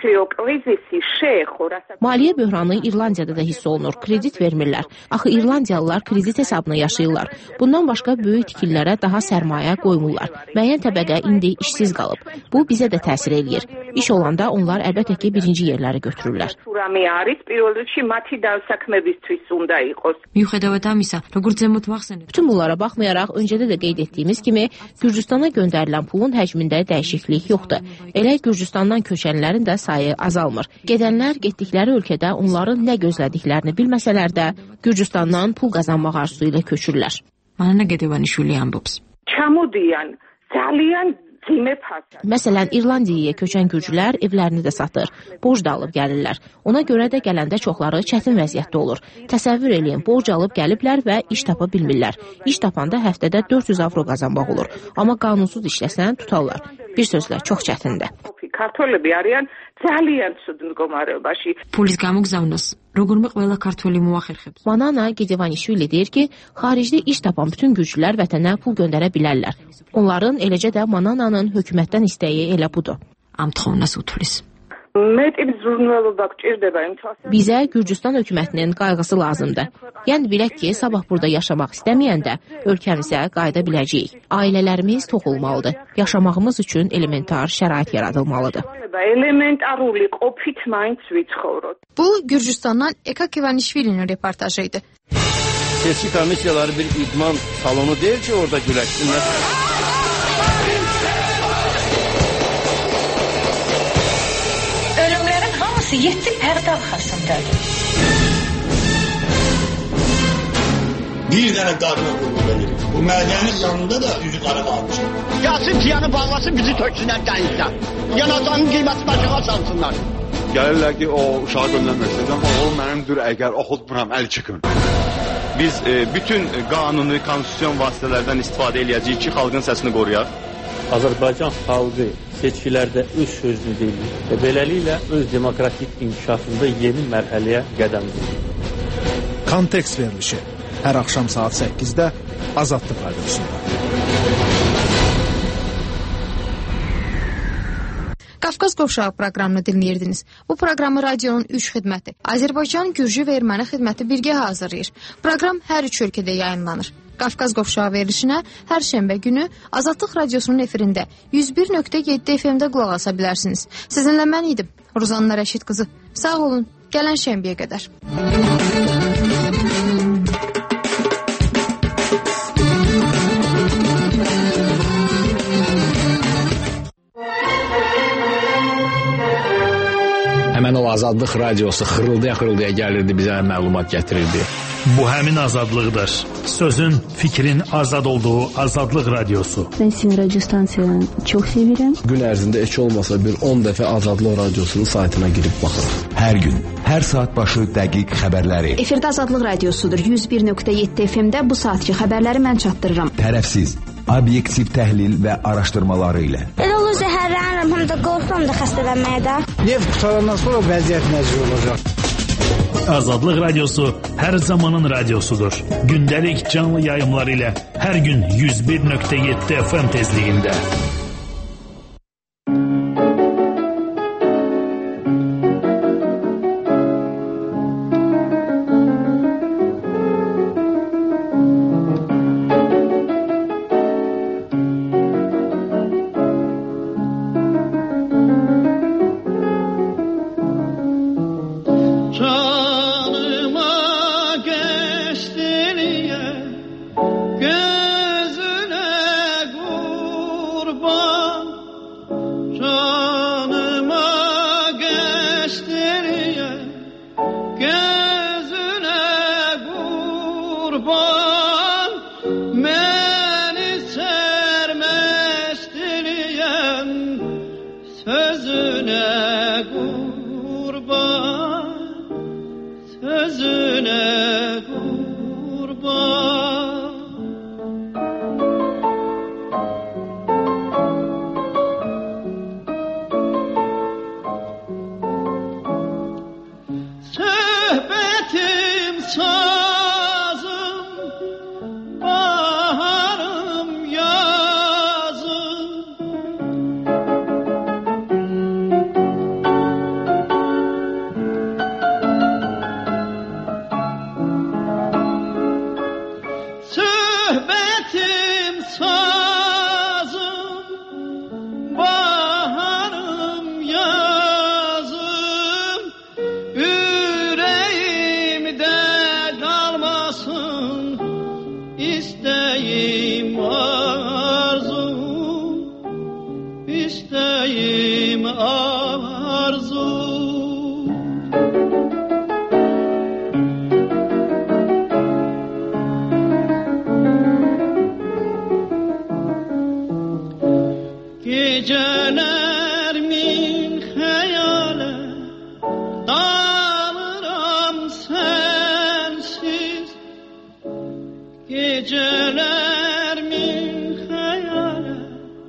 Maliyyə böhranı İrlandiyada da hiss olunur. Kredit vermirlər. Axı İrlandiyalılar kredit hesabına yaşayırlar. Bundan başqa böyük tikililərə daha sərmayə qoymurlar. Müəyyən təbəqə indi işsiz qalıb. Bu bizə də təsir eləyir. İş olanda onlar əlbəttə ki birinci yerləri götürürlər. მიუხედავად ამისა, როგორც ზემოთ ვახსენეთ, Bütün bunlara baxmayaraq öncədə də qeyd etdiyimiz kimi Gürcüstana göndərilən pulun həcmində dəyişiklik yoxdur. Elə Gürcüstandan köçənlərin də sayı azalmır. Gedənlər getdikləri ölkədə onların nə gözlədiklərini bilməsələr də Gürcüstandan pul qazanmaq arzusu ilə köçürlər. მანანა გედევანიშვილი ამბობს. Məsələn, İrlandiyaya köçən gürcülər evlərini də satır, borc da alıb gəlirlər. Ona görə də gələndə çoxları çətin vəziyyətdə olur. Təsəvvür eləyin, borc alıb gəliblər və iş tapa bilmirlər. İş tapanda həftədə dörd yüz avro qazanmaq olur. Amma qanunsuz işləsən tutarlar. Bir sözlə, çox çətindir. ფულის გამოგზავნას როგორმე ყველა ქართველი მოახერხებს. Manana Gedevanishvili deyir ki, xaricdə iş tapan bütün gürcülər vətənə pul göndərə bilərlər. Onların eləcə də Manananın hökumətdən istəyi elə budur. ამ თხოვნას უთვლის. Bizə Gürcüstan hökumətinin qayğısı lazımdır. Yəni bilək ki, sabah burada yaşamaq istəməyəndə ölkəmizə qayıda biləcəyik. Ailələrimiz tox olmalıdır. Yaşamağımız üçün elementar şərait yaradılmalıdır. Bu Gürcüstandan Eka Kevanishvili'nin reportajı idi. Seçki komissiyaları bir idman salonu deyil ki, orada güləşsinlər. Ölümlərin hamısı yeddi pərdə arxasındadır. Bir dənə qadına qulluq edirik. Bu mədənin yanında da üzü qara qalmış. Gəlsin piyanı bağlasın, bizi töksünlər dənizdən. Yanacağının qiyməti başına salsınlar. Gəlirlər ki, o uşağı göndərməksiniz, amma o mənimdir, əgər oxutmuram, əl çıxın. Biz e, bütün qanuni, konstitusyon vasitələrdən istifadə eləyəcəyik ki, xalqın səsini qoruyaq. Azərbaycan xalqı seçkilərdə öz sözünü deyir və beləliklə öz demokratik inkişafında yeni mərhələyə qədəm qoyur. Kontekst verilişi hər axşam saat səkkizdə Azadlıq Radiosunda. Qafqaz Qovşağı proqramını dinləyirdiniz. Bu proqramı radionun üç xidməti, Azərbaycan, Gürcü və Erməni xidməti birgə hazırlayır. Proqram hər üç ölkədə yayınlanır. Qafqaz Qovşağı verilişinə hər şənbə günü Azadlıq Radiosunun efirində yüz bir nöqtə yeddi F M-də qulaq asa bilərsiniz. Sizinlə mən idim, Ruzanna Rəşid qızı. Sağ olun, gələn şənbəyə qədər. Həmən o Azadlıq Radiosu xırıldaya-xırıldaya gəlirdi, bizə məlumat gətirirdi. Bu həmin azadlıqdır. Sözün, fikrin azad olduğu Azadlıq Radiosu. Ben sizin radyo stansiyanı çox sevirəm. Gün ərzində heç olmasa bir on dəfə Azadlıq Radiosunun saytına girib baxırıq. Hər gün, hər saat başı dəqiq xəbərləri. Efirdə Azadlıq Radiosudur. yüz bir nöqtə yeddi F M-də bu saatki xəbərləri mən çatdırıram. Tərəfsiz, obyektiv təhlil və araşdırmaları ilə. Elə olur zəhərlənirəm, həm də qorxuram da xəstələnməyə də. Neft qutarandan sonra vəziyyət necə olacaq? Azadlıq Radiosu hər zamanın radiosudur. Gündəlik canlı yayımları ilə hər gün yüz bir nöqtə yeddi F M tezliyində. Geceler min hayale dağılırım sensiz. Geceler min hayale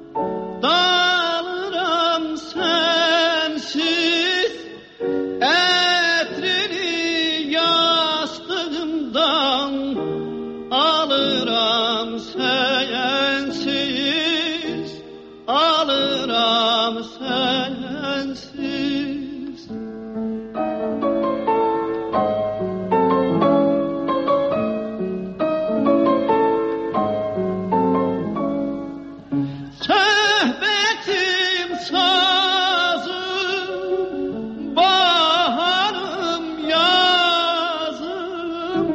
dağılırım sensiz. Etrini yastığımdan alırım sensiz. Alırım sensiz. Söhbetim sazım, baharım yazım.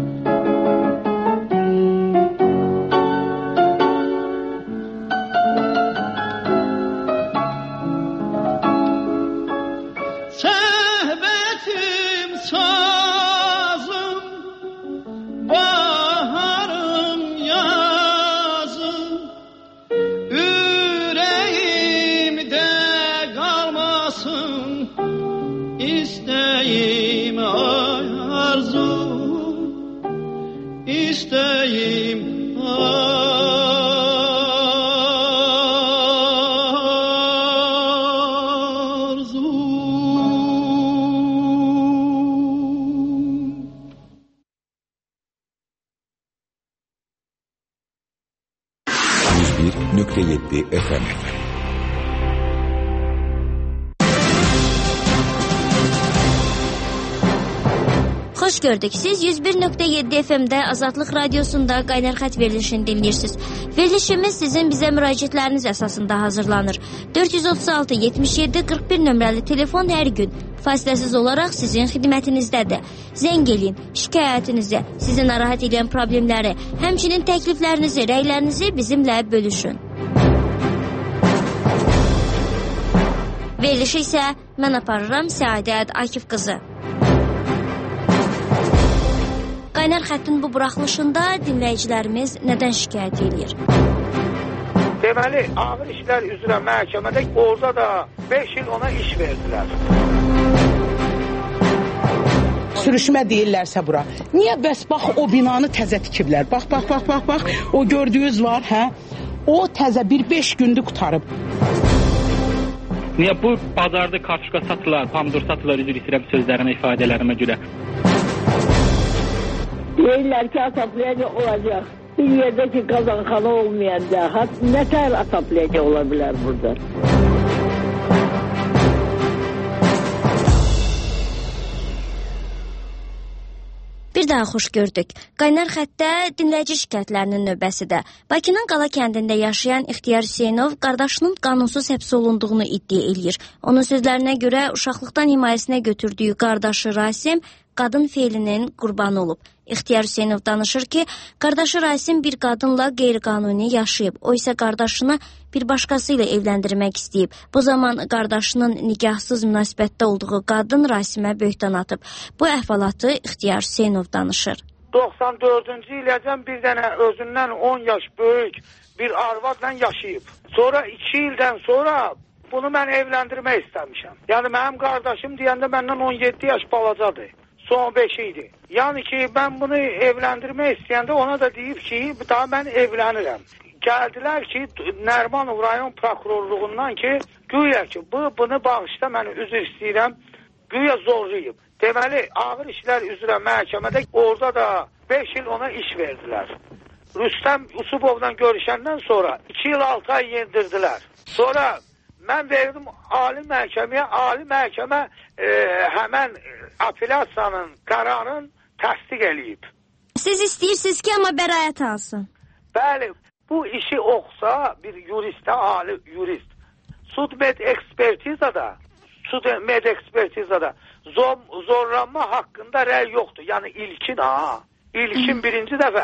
Söhbetim sazım, baharım yazım. Yüreğimde kalmasın isteğim arzum, isteğim yüz bir nokta yedi F M. Xoş gördük. Siz yüz bir nöqtə yeddi F M-də Azadlıq Radiosunda Qaynar Xət verilişini dinləyirsiniz. Verilişimiz sizin bizə müraciətləriniz əsasında hazırlanır. dörd yüz otuz altı yetmiş yeddi qırx bir nömrəli telefon hər gün fasiləsiz olaraq sizin xidmətinizdədir. Zəng eləyin, şikayətinizi, sizi narahat edən problemləri, həmçinin təkliflərinizi, rəylərinizi bizimlə bölüşün. Verilişi isə mən aparıram Səadət Akif qızı. Qaynar xəttin bu buraxılışında dinləyicilərimiz nədən şikayət edir? Deməli, ağır işlər üzrə məhkəmədə orada da beş il ona iş verdilər. Sürüşmə deyirlərsə bura. Niyə bəs bax o binanı təzə tikiblər? Bax, bax, bax, bax, bax. O gördüyünüz var, hə? O təzə bir beş gündür qutarıb. Niyə bu bazarda kartuşka satılar, pomidor satılar, üzr istəyirəm sözlərimə, ifadələrimə görə? Deyirlər ki, asaplayacaq olacaq. Bir yerde ki kazanxana olmayacaq. Ne tər asaplayacaq ola bilər burada? Bir daha xoş gördük. Qaynar xətdə dinləyici şikayətlərinin növbəsidir. Bakının Qala kəndində yaşayan İxtiyar Hüseynov qardaşının qanunsuz həbs olunduğunu iddia eləyir. Onun sözlərinə görə uşaqlıqdan himayəsinə götürdüyü qardaşı Rasim qadın feilinin qurbanı olub. İxtiyar Hüseynov danışır ki, qardaşı Rasim bir qadınla qeyri-qanuni yaşayıb. O isə qardaşını bir başqası ilə evləndirmək istəyib. Bu zaman qardaşının nikahsız münasibətdə olduğu qadın Rasimə böhtan atıb. Bu əhvalatı İxtiyar Hüseynov danışır. doxsan dördüncü iləcən bir dənə özündən on yaş böyük bir arvadla yaşayıb. Sonra iki ildən sonra bunu mən evləndirmək istəmişəm. Yəni mənim qardaşım deyəndə məndən on yeddi yaş balacadır. Son beş idi. Yəni ki, mən bunu evləndirmək istəyəndə ona da deyib ki, daha mən evlənirəm. Gəldilər ki, Nərmanov rayon prokurorluğundan ki, güya ki, bu, bunu bağışda mən üzr istəyirəm, güya zorlayıb. Deməli, ağır işlər üzrə məhkəmədə orada da beş il ona iş verdilər. Rüstəm Usubovla görüşəndən sonra iki il altı ay yendirdilər. Sonra mən verdim ali məhkəməyə, ali məhkəmə e, həmən apellyasiyanın qərarını təsdiq eləyib. Siz istəyirsiniz ki, amma bəraət alsın. Bəli, bu işi oxsa bir yuristə, ali yurist, sudmed ekspertizada, sudmed ekspertizada zor, zorlanma haqqında rəy yoxdur. Yəni ilkin ha, ilkin birinci dəfə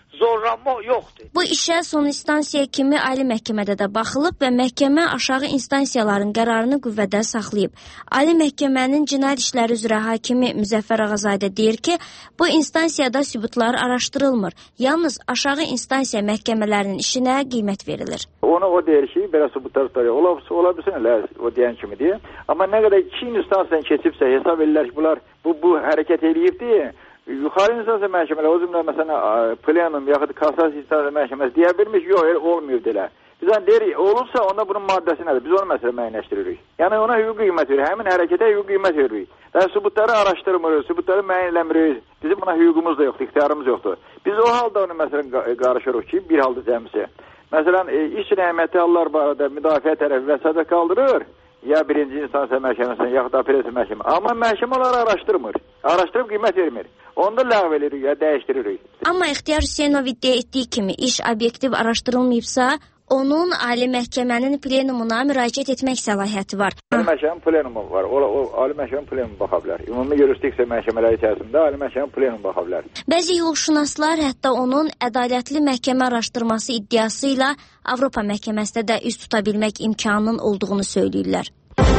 zorlanma yoxdur. Bu işə son instansiya kimi Ali Məhkəmədə də baxılıb və məhkəmə aşağı instansiyaların qərarını qüvvədə saxlayıb. Ali Məhkəmənin Cinayət İşləri üzrə hakimi Müzəffər Ağazadə deyir ki, bu instansiyada sübutlar araşdırılmır. Yalnız aşağı instansiya məhkəmələrinin işinə qiymət verilir. Ona o deyir ki, belə sübutlar tutarıyor. Ola, ola bilsinlər, o deyən kimi deyə. Amma nə qədər iki instansiyadan keçibsə, hesab edirlər ki, bunlar bu, bu hərəkət eləyibdir. Yuxarı instansiya məhkəmələri, o cümlə məsələn plenum yaxud kassasiya instansiya məhkəməsi deyə bilmiş, yox, elə olmuyor deyə. Biz onu deyirik, olursa onda bunun maddəsi nədir? Biz onu məsələ müəyyənləşdiririk. Yəni ona hüquq qiymət veririk, həmin hərəkətə hüquq qiymət veririk. Yəni sübutları araşdırmırıq, sübutları müəyyən eləmirik. Bizim buna hüququmuz da yoxdur, ixtiyarımız yoxdur. Biz o halda onu məsələn qarışırıq ki, bir halda cəmsi. Məsələn, iş cinayət əməliyyatı hallar barədə müdafiə tərəfi vəsatət qaldırır. Ya birinci instansiya məhkəməsindən, yaxud da apellyasiya məhkəmə. Amma məhkəmə onları araşdırmır. Araşdırıb qiymət vermir. Onu da ləğv edirik, ya dəyişdiririk. Amma İxtiyar Hüseynov iddia etdiyi kimi iş obyektiv araşdırılmayıbsa, onun Ali Məhkəmənin plenumuna müraciət etmək səlahiyyəti var. Ali Məhkəmənin plenumu var. O, o Ali Məhkəmənin plenumu baxa bilər. Ümumi yurisdiksiya məhkəmələri içərisində Ali Məhkəmənin plenumu baxa bilər. Bəzi hüquqşünaslar hətta onun ədalətli məhkəmə araşdırması iddiası ilə Avropa məhkəməsində də üst tuta bilmək imkanının olduğunu söyləyirlər.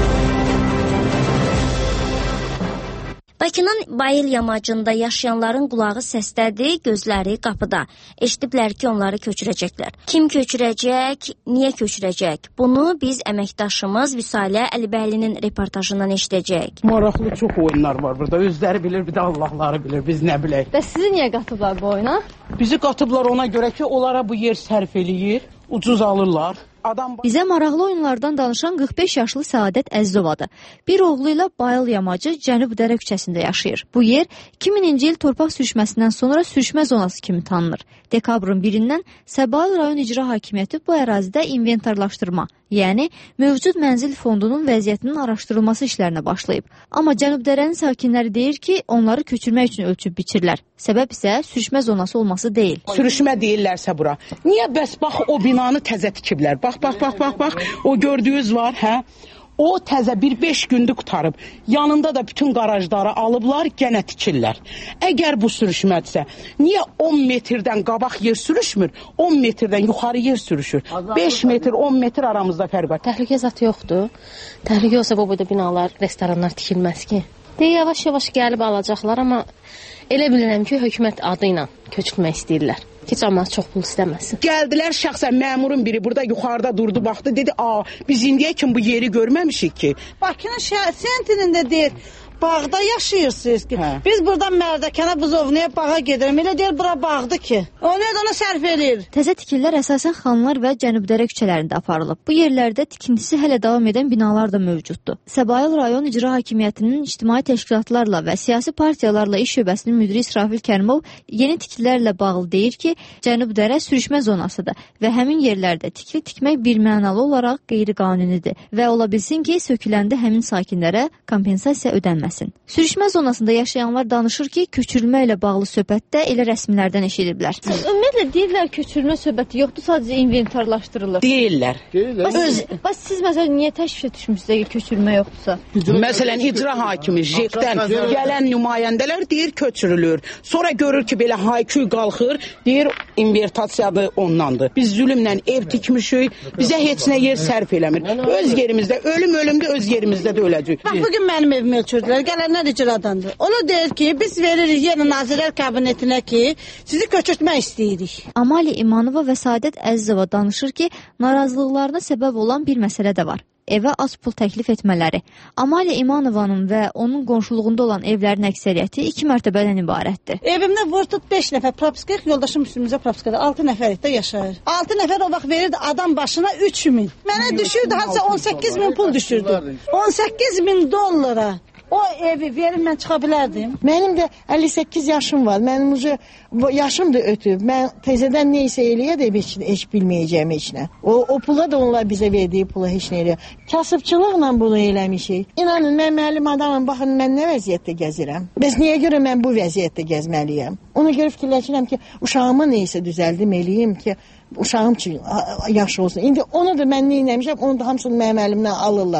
Bakının Bayıl yamacında yaşayanların qulağı səsdədir, gözləri qapıda. Eşitiblər ki, onları köçürəcəklər. Kim köçürəcək, niyə köçürəcək? Bunu biz əməkdaşımız Vüsalə Əlibəylinin reportajından eşidəcəyik. Maraqlı çox oyunlar var burada. Özləri bilir, bir də Allahları bilir, biz nə bilək. Və sizi niyə qatıblar bu oyuna? Bizi qatıblar ona görə ki, onlara bu yer sərf eləyir, ucuz alırlar. Adam... Bizə maraqlı oyunlardan danışan qırx beş yaşlı Səadət Əzizovadır. Bir oğlu ilə Bayıl yamacı Cənub Dərə küçəsində yaşayır. Bu yer iki minci il torpaq sürüşməsindən sonra sürüşmə zonası kimi tanınır. Dekabrın birindən Səbail rayon icra hakimiyyəti bu ərazidə inventarlaşdırma, yəni mövcud mənzil fondunun vəziyyətinin araşdırılması işlərinə başlayıb. Amma Cənub Dərənin sakinləri deyir ki, onları köçürmək üçün ölçüb biçirlər. Səbəb isə sürüşmə zonası olması deyil. Sürüşmə deyirlərsə bura. Niyə bəs bax o binanı təzə tikiblər? Bax, bax, bax, bax, bax. O gördüyünüz var, hə? O təzə bir beş gündür qutarıb. Yanında da bütün qarajları alıblar, gənə tikirlər. Əgər bu sürüşmədirsə, niyə on metrdən qabaq yer sürüşmür, on metrdən yuxarı yer sürüşür? beş metr, on metr aramızda fərq var. Təhlükə zat yoxdur. Təhlükə olsa bu boyda binalar, restoranlar tikilməz ki. Deyə yavaş-yavaş gəlib alacaqlar, amma elə bilirəm ki, hökumət adı ilə köçülmək istəyirlər. Ki, cəmaət çox pul istəməsin. Gəldilər şəxsən məmurun biri burada yuxarıda durdu, baxdı, dedi, aa, biz indiyə kimi bu yeri görməmişik ki. Bakının sentinində deyir, bağda yaşayırsınız ki. Hə. Biz buradan Mərdəkənə, Buzovnaya bağa gedirəm. Elə deyir, bura bağdır ki. O nə də ona sərf edir. Təzə tikillər əsasən Xanlar və Cənubdərə küçələrində aparılıb. Bu yerlərdə tikintisi hələ davam edən binalar da mövcuddur. Səbail rayon icra hakimiyyətinin ictimai təşkilatlarla və siyasi partiyalarla iş şöbəsinin müdiri İsrafil Kərimov yeni tikililərlə bağlı deyir ki, Cənubdərə sürüşmə zonasıdır və həmin yerlərdə tikili tikmək birmənalı olaraq qeyri-qanunidir və ola bilsin ki, söküləndə həmin sakinlərə kompensasiya ödənməsin. Sürüşmə zonasında yaşayanlar danışır ki, köçürülmə ilə bağlı söhbətdə elə rəsmilərdən eşidiblər. Ümumiyyətlə deyirlər köçürülmə söhbəti yoxdur, sadəcə inventarlaşdırılır. Deyirlər. Öz... Bəs siz məsələn niyə təşvişə düşmüsünüzsə ki, köçürülmə yoxdursa? Məsələn, icra hakimi Jekdən gələn nümayəndələr deyir köçürülür. Sonra görür ki, belə hayküy qalxır, deyir invertasiyadır ondandır. Biz zülmlə ev tikmişik, bizə heç nə yer sərf eləmir. Öz yerimizdə, ölüm ölümdə öz yerimizdə də öləcək. Bax, bugün mənim evimi ölçürdülər. Gələnlər icradandır. Ona deyir ki, biz veririk yenə Nazirlər Kabinetinə ki, sizi köçürtmək istəyirik. Amali İmanova və Səadət Əzizova danışır ki, narazılıqlarına səbəb olan bir məsələ də var. Evə az pul təklif etmələri. Amali İmanovanın və onun qonşuluğunda olan evlərin əksəriyyəti iki mərtəbədən ibarətdir. Evimdə vurtut beş nəfər propiska, yoldaşım üstümüzə propiskada altı nəfərlikdə yaşayır. altı nəfər o vaxt verirdi adam başına üç min. Mənə düşürdü, hadisa on səkkiz min pul düşürdü. on səkkiz min dollara. O evi verim, mən çıxa bilərdim. Mənim də əlli səkkiz yaşım var. Mənim ucu yaşım da ötüb. Mən tezədən neysə eləyə də heç, heç bilməyəcəm heç nə. O, o pula da onlar bizə verdiyi pula heç nə eləyə. Kasıbçılıqla bunu eləmişik. İnanın, mən müəllim adamım, baxın, mən nə vəziyyətdə gəzirəm. Bəs niyə görə mən bu vəziyyətdə gəzməliyəm? Ona görə fikirləşirəm ki, uşağımı neysə düzəldim, eləyim ki, uşağım üçün yaxşı olsun. İndi onu da mən nə eləmişəm, onu da hamısını mənim əlimdən alırlar.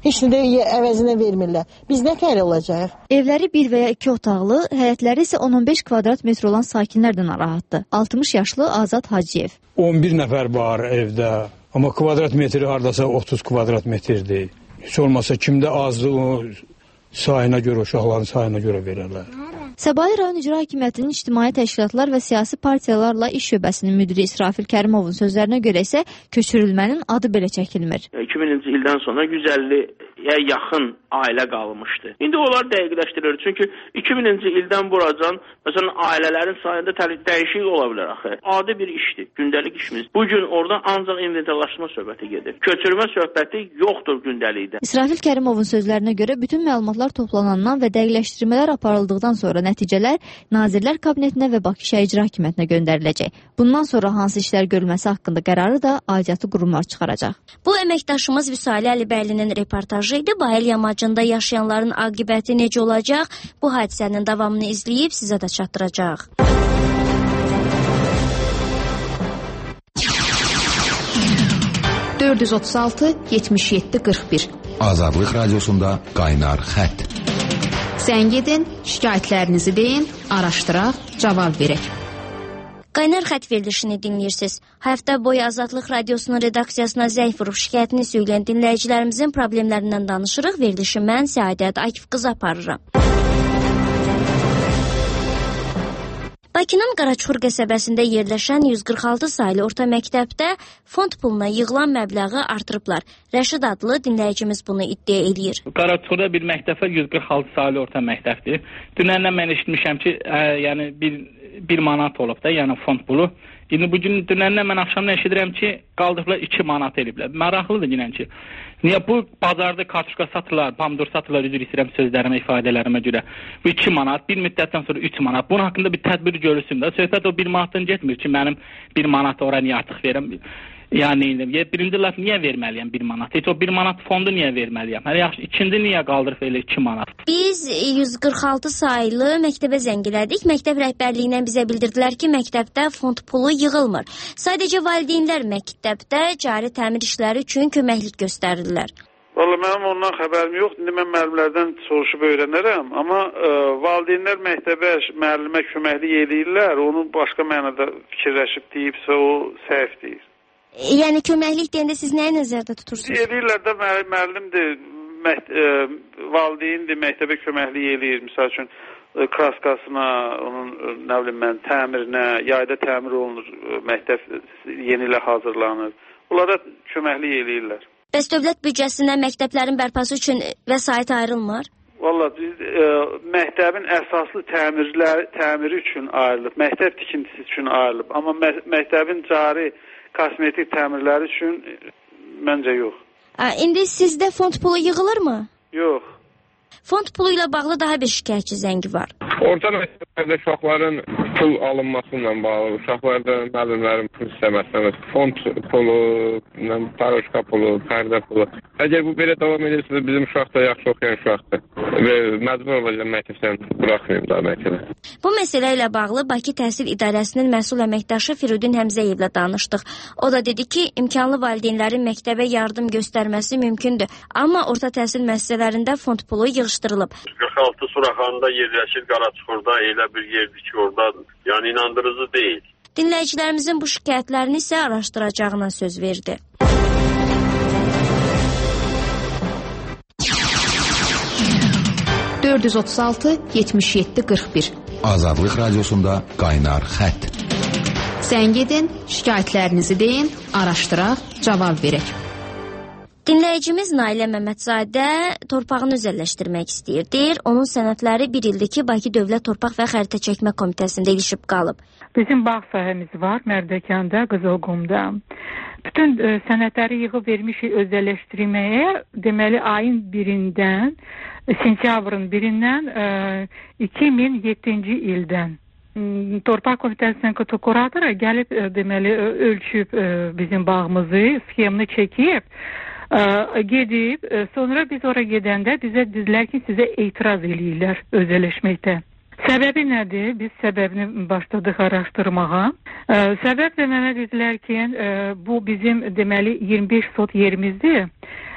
Heç nə də əvəzinə vermirlər. Biz nə təhər olacaq? Evləri bir və ya iki otaqlı, həyətləri isə on on beş kvadrat metr olan sakinlər də narahatdır. altmış yaşlı Azad Hacıyev. on bir nəfər var evdə. Amma kvadrat metri hardasa otuz kvadrat metrdir. Heç olmasa kimdə azdır o sayına görə, uşaqların sayına görə verərlər. Səbail rayon icra hakimiyyətinin ictimai təşkilatlar və siyasi partiyalarla iş şöbəsinin müdiri İsrafil Kərimovun sözlərinə görə isə köçürülmənin adı belə çəkilmir. iki mininci ildən sonra yüz əlliyə yaxın ailə qalmışdı. İndi onlar dəqiqləşdirilir. Çünki iki mininci ildən buracan məsələn ailələrin sayında dəyişiklik ola bilər axı. Adi bir işdir, gündəlik işimiz. Bu gün orada ancaq inventarlaşma söhbəti gedir. Köçürmə söhbəti yoxdur gündəlikdə. İsrafil Kərimovun sözlərinə görə bütün məlumatlar toplanandan və dəqiqləşdirmələr aparıldıqdan sonra nəticələr Nazirlər Kabinetinə və Bakı Şəhər İcra Hakimiyyətinə göndəriləcək. Bundan sonra hansı işlər görülməsi haqqında qərarı da aidiyyatı qurumlar çıxaracaq. Bu əməkdaşımız Vüsali Əlibəylinin reportajı idi. Bahel yamacında yaşayanların aqibəti necə olacaq? Bu hadisənin davamını izləyib sizə də çatdıracaq. dörd yüz otuz altı yetmiş yeddi qırx bir Azadlıq Radiosunda qaynar xətt. Zəng edin, şikayətlərinizi deyin, araşdıraq, cavab verək. Qaynar xətt verilişini dinləyirsiniz. Həftə boyu Azadlıq Radiosunun redaksiyasına zəng vurub şikayətini söyləyən dinləyicilərimizin problemlərindən danışırıq. Verilişi mən Səadət Akif qızı aparıram. Bakının Qaraçuxur qəsəbəsində yerləşən yüz qırx altı saylı orta məktəbdə fond puluna yığılan məbləği artırıblar. Rəşid adlı dinləyicimiz bunu iddia edir. Qaraçuxurda bir məktəbə yüz qırx altı saylı orta məktəbdir. Dünəndən mən eşitmişəm ki, ə, yəni bir bir manat olub da, yəni fond pulu. İndi bu gün dünəndən mən axşamdan eşidirəm ki, qaldıqlar iki manat eliblər. Maraqlıdır yenə ki. Niyə bu bazarda kartuşka satırlar, pomidor satırlar, üzr istəyirəm sözlərimə, ifadələrimə görə. Bu iki manat, bir müddətdən sonra üç manat. Bunun haqqında bir tədbir görülsün də. Söhbət o bir manatdan getmir ki, mənim bir manat ora niyə artıq verirəm. Yəni birinci laf niyə verməliyəm bir manat? Heç o bir manat fondu niyə verməliyəm? Hələ yaxşı, ikinci niyə qaldırıb elə iki manat? Biz yüz qırx altı saylı məktəbə zəng elədik. Məktəb rəhbərliyindən bizə bildirdilər ki, məktəbdə fond pulu yığılmır. Sadəcə valideynlər məktəbdə cari təmir işləri üçün köməklik göstərirlər. Valla mənim ondan xəbərim yoxdur. İndi mən müəllimlərdən soruşub öyrənərəm. Amma ə, valideynlər məktəbə müəllimə köməklik eləyirlər. Onu başqa mənada fikirləşib deyibsə o səhv deyir. Yəni köməklik deyəndə siz nəyi nəzərdə tutursunuz? Eləyirlər də müəllimdir, məkt ə, valideyndir, məktəbə köməklik eləyir. Misal üçün ə, kraskasına, onun nə bilim mən təmirinə, yayda təmir olunur, məktəb yeni ilə hazırlanır. Onlara köməklik eləyirlər. Bəs dövlət büdcəsindən məktəblərin bərpası üçün vəsait ayrılmır? Valla biz ə, məktəbin əsaslı təmirlər, təmiri üçün ayrılıb, məktəb tikintisi üçün ayrılıb. Amma mə məktəbin cari kosmetik təmirləri üçün məncə yox. A, indi sizdə fond pulu yığılırmı? Yox. Fond pulu ilə bağlı daha bir şikayətçi zəngi var. Orta məktəblərdə uşaqların pul alınmasıyla bağlı, uşaqlardan müəllimlərin pul istəməsindən, fond pulu, paroşka pulu, pərdə pulu. Əgər bu belə davam edirsə, bizim uşaq da yaxşı oxuyan uşaqdır və məcbur olacaq məktəbdən buraxmayayım daha məktəbə. Bu məsələ ilə bağlı Bakı Təhsil İdarəsinin məsul əməkdaşı Firudin Həmzəyevlə danışdıq. O da dedi ki, imkanlı valideynlərin məktəbə yardım göstərməsi mümkündür, amma orta təhsil müəssisələrində fond pulu yığışdırılıb. qırx altı Suraxanında yerləşir, Qaraçuxurda elə bir yerdir ki, orada yəni inandırıcı deyil. Dinləyicilərimizin bu şikayətlərini isə araşdıracağına söz verdi. dörd yüz otuz altı yetmiş yeddi qırx bir Azadlıq Radiosunda qaynar xətt. Zəng edin, şikayətlərinizi deyin, araşdıraq, cavab verək. Dinləyicimiz Nailə Məmmədzadə torpağını özəlləşdirmək istəyir. Deyir, onun sənədləri bir ildir ki, Bakı Dövlət Torpaq və Xəritə Çəkmə Komitəsində ilişib qalıb. Bizim bağ sahəmiz var Mərdəkanda, Qızılqumda. Bütün ə, sənədləri yığıb vermişik özəlləşdirməyə. Deməli, ayın birindən, sentyabrın birindən ə, iki min yeddinci ildən. Torpaq Komitəsinin kuratora gəlib ə, deməli, ölçüb ə, bizim bağımızı, sxemini çəkib, gedib, sonra biz ora gedəndə bizə dedilər ki, sizə etiraz eləyirlər özəlləşməkdə. Səbəbi nədir? Biz səbəbini başladıq araşdırmağa. Səbəb də mənə dedilər ki, bu bizim deməli iyirmi beş sot yerimizdir.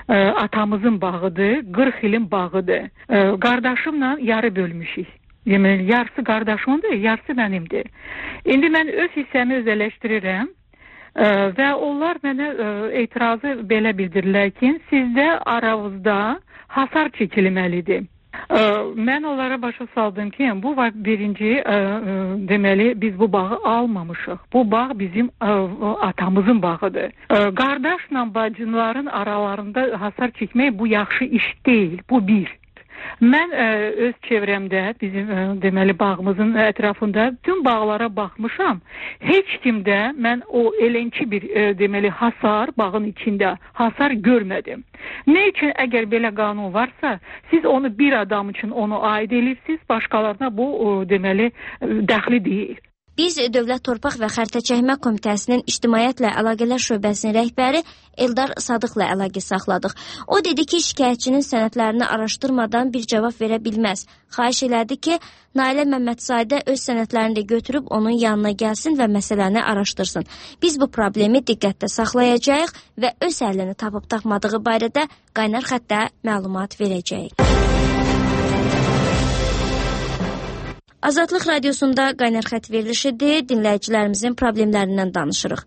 e, atamızın bağıdır, qırx ilin bağıdır. E, qardaşımla yarı bölmüşük. Deməli, yarısı qardaşımdır, yarısı mənimdir. İndi mən öz hissəmi özələşdirirəm e, və onlar mənə e, etirazı belə bildirirlər ki, sizdə aranızda hasar çəkilməlidir. E, mən onlara başa saldım ki, bu var birinci, e, e, deməli, biz bu bağı almamışıq. Bu bağ bizim e, atamızın bağıdır. E, qardaşla bacıların aralarında hasar çəkmək bu yaxşı iş deyil, bu bir. Mən ə, öz çevrəmdə, bizim ə, deməli bağımızın ətrafında tüm bağlara baxmışam. Heç kimdə mən o elənki bir ə, deməli hasar, bağın içində hasar görmədim. Nə üçün əgər belə qanun varsa, siz onu bir adam üçün onu aid edirsiniz, başqalarına bu ə, deməli ə, dəxli deyil. Biz Dövlət Torpaq və Xəritəçəkmə Komitəsinin İctimaiyyətlə Əlaqələr Şöbəsinin rəhbəri Eldar Sadıqla əlaqə saxladıq. O dedi ki, şikayətçinin sənədlərini araşdırmadan bir cavab verə bilməz. Xahiş elədi ki, Nailə Məmmədzadə öz sənədlərini də götürüb onun yanına gəlsin və məsələni araşdırsın. Biz bu problemi diqqətdə saxlayacağıq və öz həllini tapıb tapmadığı barədə qaynar xəttə məlumat verəcəyik. Azadlıq Radiosunda Qaynar Xətt verilişidir. Dinləyicilərimizin problemlərindən danışırıq.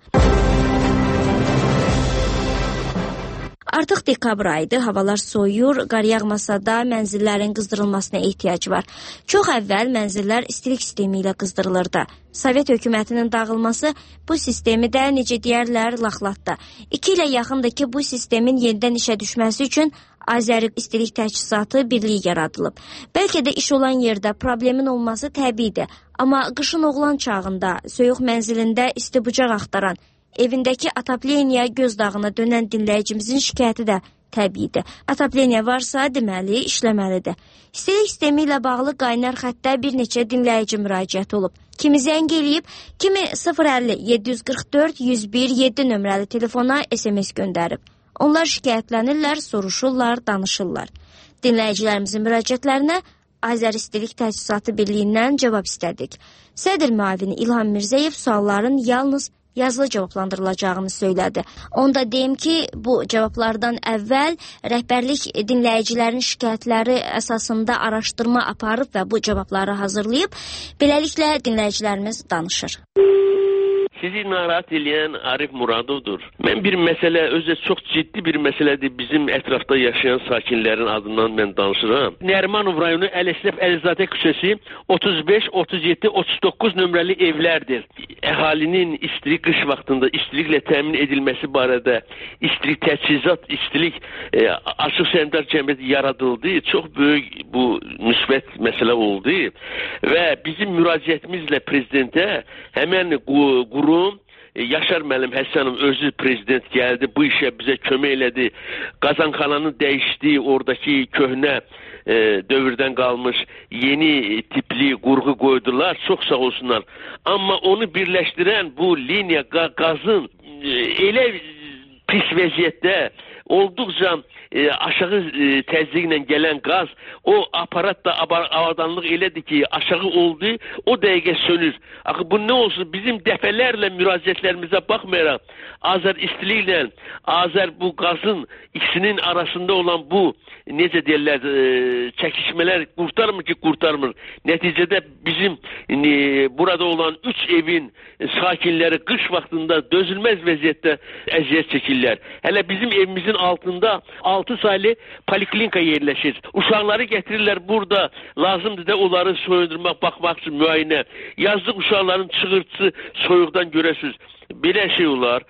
Artıq dekabr ayıdır, havalar soyuyur, qar yağmasa da mənzillərin qızdırılmasına ehtiyac var. Çox əvvəl mənzillər istilik sistemi ilə qızdırılırdı. Sovet hökumətinin dağılması bu sistemi də necə deyərlər laxlatdı. İki ilə yaxındır ki, bu sistemin yenidən işə düşməsi üçün Azəri İstilik Təchizatı Birliyi yaradılıb. Bəlkə də iş olan yerdə problemin olması təbiidir. Amma qışın oğlan çağında, soyuq mənzilində isti bucaq axtaran, evindəki atapleniya gözdağına dönən dinləyicimizin şikayəti də təbiidir. Atapleniya varsa, deməli, işləməlidir. İstilik sistemi ilə bağlı qaynar xəttə bir neçə dinləyici müraciət olub. Kimi zəng eləyib, kimi sıfır əlli yeddi yüz qırx dörd yüz bir yeddi nömrəli telefona S M S göndərib. Onlar şikayətlənirlər, soruşurlar, danışırlar. Dinləyicilərimizin müraciətlərinə Azəri İstilik Təchizatı Birliyindən cavab istədik. Sədr müavini İlham Mirzəyev sualların yalnız yazılı cavablandırılacağını söylədi. Onda deyim ki, bu cavablardan əvvəl rəhbərlik dinləyicilərin şikayətləri əsasında araşdırma aparıb və bu cavabları hazırlayıb. Beləliklə dinləyicilərimiz danışır. Sizi narahat edən Arif Muradovdur. Mən bir məsələ, özü çox ciddi bir məsələdir. Bizim ətrafda yaşayan sakinlərin adından mən danışıram. Nərimanov rayonu Ələsrəf Əlizadə küçəsi otuz beş, otuz yeddi, otuz doqquz nömrəli evlərdir. Əhalinin istilik qış vaxtında istiliklə təmin edilməsi barədə istilik təchizat, istilik e, açıq səhmdar cəmiyyəti yaradıldı. Çox böyük bu müsbət məsələ oldu və bizim müraciətimizlə prezidentə həmən quru Yaşar müəllim Həsənov özü prezident gəldi, bu işə bizə kömək elədi. Qazanxananı dəyişdi, oradakı köhnə e, dövrdən qalmış yeni tipli qurğu qoydular, çox sağ olsunlar. Amma onu birləşdirən bu liniya qazın e, elə pis vəziyyətdə, olduqca e, aşağı e, təzyiqlə gələn qaz, o aparat da avadanlıq elədir ki, aşağı oldu, o dəqiqə sönür. Axı bu nə olsun, bizim dəfələrlə müraciətlərimizə baxmayaraq, Azər istiliklə, Azər bu qazın ikisinin arasında olan bu, necə deyirlər, e, çəkişmələr qurtarmır ki, qurtarmır. Nəticədə bizim e, burada olan üç evin sakinləri qış vaxtında dözülməz vəziyyətdə əziyyət çəkirlər. Hələ bizim evimizin altında altı saylı poliklinika yerləşir. Uşaqları gətirirlər burada, lazımdır da onları soyundurmaq, baxmaq üçün müayinə. Yazlıq uşaqların çığırtısı soyuqdan görəsiniz. Belə şey olar.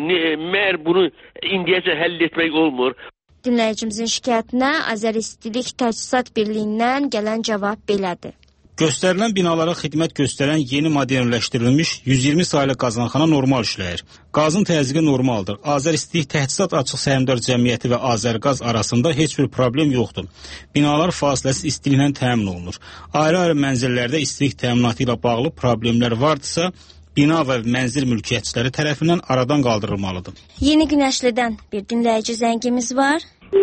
Məyər bunu indiyəcə həll etmək olmur. Dinləyicimizin şikayətinə Azəri İstilik Təchizat Birliyindən gələn cavab belədir. Göstərilən binalara xidmət göstərən yeni modernləşdirilmiş yüz iyirmi saylı qazanxana normal işləyir. Qazın təzyiqi normaldır. Azər İstilik Təchizat Açıq Səhmdar Cəmiyyəti və Azərqaz arasında heç bir problem yoxdur. Binalar fasiləsiz istiliklə təmin olunur. Ayrı-ayrı mənzillərdə istilik təminatı ilə bağlı problemlər vardısa, bina və mənzil mülkiyyətçiləri tərəfindən aradan qaldırılmalıdır. Yeni Günəşlidən bir dinləyici zəngimiz var.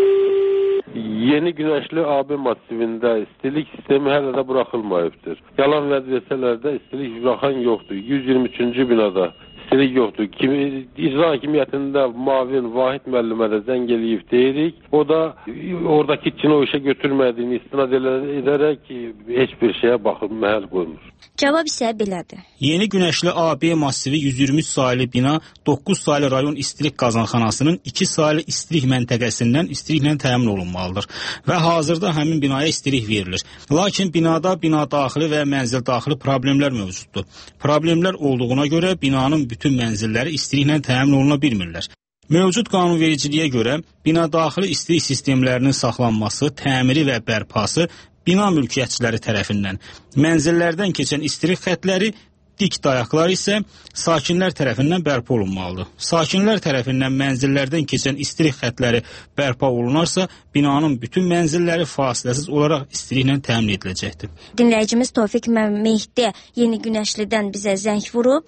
Yeni Günəşli A B massivində istilik sistemi hələ də buraxılmayıbdır. Yalan vəd versələr də istilik buraxan yoxdur. yüz iyirmi üçüncü binada istilik yoxdur. Kimi, icra hakimiyyətində müavin Vahid müəllimə də zəng eləyib deyirik. O da oradakı kino işə götürmədiyini istinad edərək heç bir şeyə baxıb məhəl qoymur. Cavab isə belədir. Yeni Günəşli A B massivi yüz iyirmi üç saylı bina doqquz saylı rayon istilik qazanxanasının iki saylı istilik məntəqəsindən istiliklə təmin olunmalıdır və hazırda həmin binaya istilik verilir. Lakin binada bina daxili və mənzil daxili problemlər mövcuddur. Problemlər olduğuna görə binanın bütün mənzilləri istiliklə təmin oluna bilmirlər. Mövcud qanunvericiliyə görə bina daxili istilik sistemlərinin saxlanması, təmiri və bərpası bina mülkiyyətçiləri tərəfindən, mənzillərdən keçən istilik xətləri, dik dayaqlar isə sakinlər tərəfindən bərpa olunmalıdır. Sakinlər tərəfindən mənzillərdən keçən istilik xətləri bərpa olunarsa, binanın bütün mənzilləri fasiləsiz olaraq istiliklə təmin ediləcəkdir. Dinləyicimiz Tofiq Mehdi Yeni Günəşlidən bizə zəng vurub.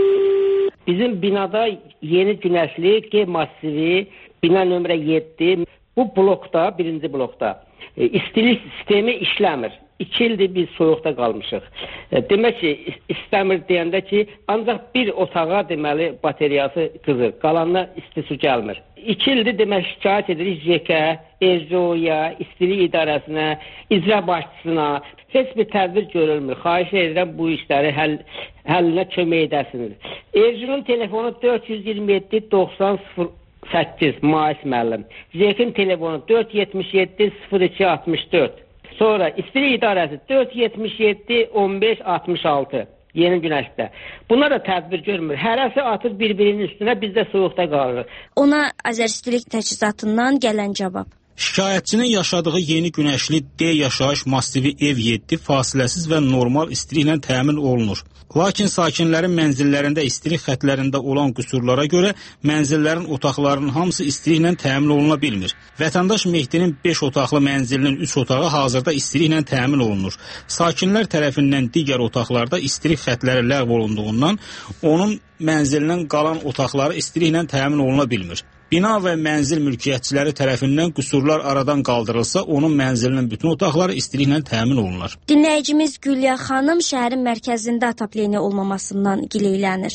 Bizim binada Yeni Günəşli G massivi, bina nömrə yeddi, bu blokda, birinci blokda istilik sistemi işləmir. İki ildir biz soyuqda qalmışıq. Demək ki, istəmir deyəndə ki, ancaq bir otağa deməli bateriyası qızır. Qalanına isti su gəlmir. İki ildir demək şikayət edirik J K, E Z O-ya, istilik idarəsinə, icra başçısına. Heç bir tədbir görülmür. Xahiş edirəm bu işləri həll, həllinə kömək edəsiniz. E Z O-nun telefonu dörd yüz iyirmi yeddi doxsan sıfır səkkiz Mais müəllim. J K-in telefonu dörd yüz yetmiş yeddi sıfır iki altmış dörd. Sonra istilik idarəsi dörd yüz yetmiş yeddi on beş altmış altı. Yeni Günəşdə. Bunlar da tədbir görmür. Hərəsi atır bir-birinin üstünə, biz də soyuqda qalırıq. Ona Azəristilik Təchizatından gələn cavab. Şikayətçinin yaşadığı Yeni Günəşli D yaşayış massivi ev yeddi fasiləsiz və normal istiliklə təmin olunur. Lakin sakinlərin mənzillərində istilik xətlərində olan qüsurlara görə mənzillərin otaqlarının hamısı istiliklə təmin oluna bilmir. Vətəndaş Mehdinin beş otaqlı mənzilinin üç otağı hazırda istiliklə təmin olunur. Sakinlər tərəfindən digər otaqlarda istilik xətləri ləğv olunduğundan onun mənzilinin qalan otaqları istiliklə təmin oluna bilmir. Bina və mənzil mülkiyyətçiləri tərəfindən qüsurlar aradan qaldırılsa, onun mənzilinin bütün otaqları istiliklə təmin olunur. Dinləyicimiz Gülya xanım şəhərin mərkəzində atapleniya olmamasından gileylənir.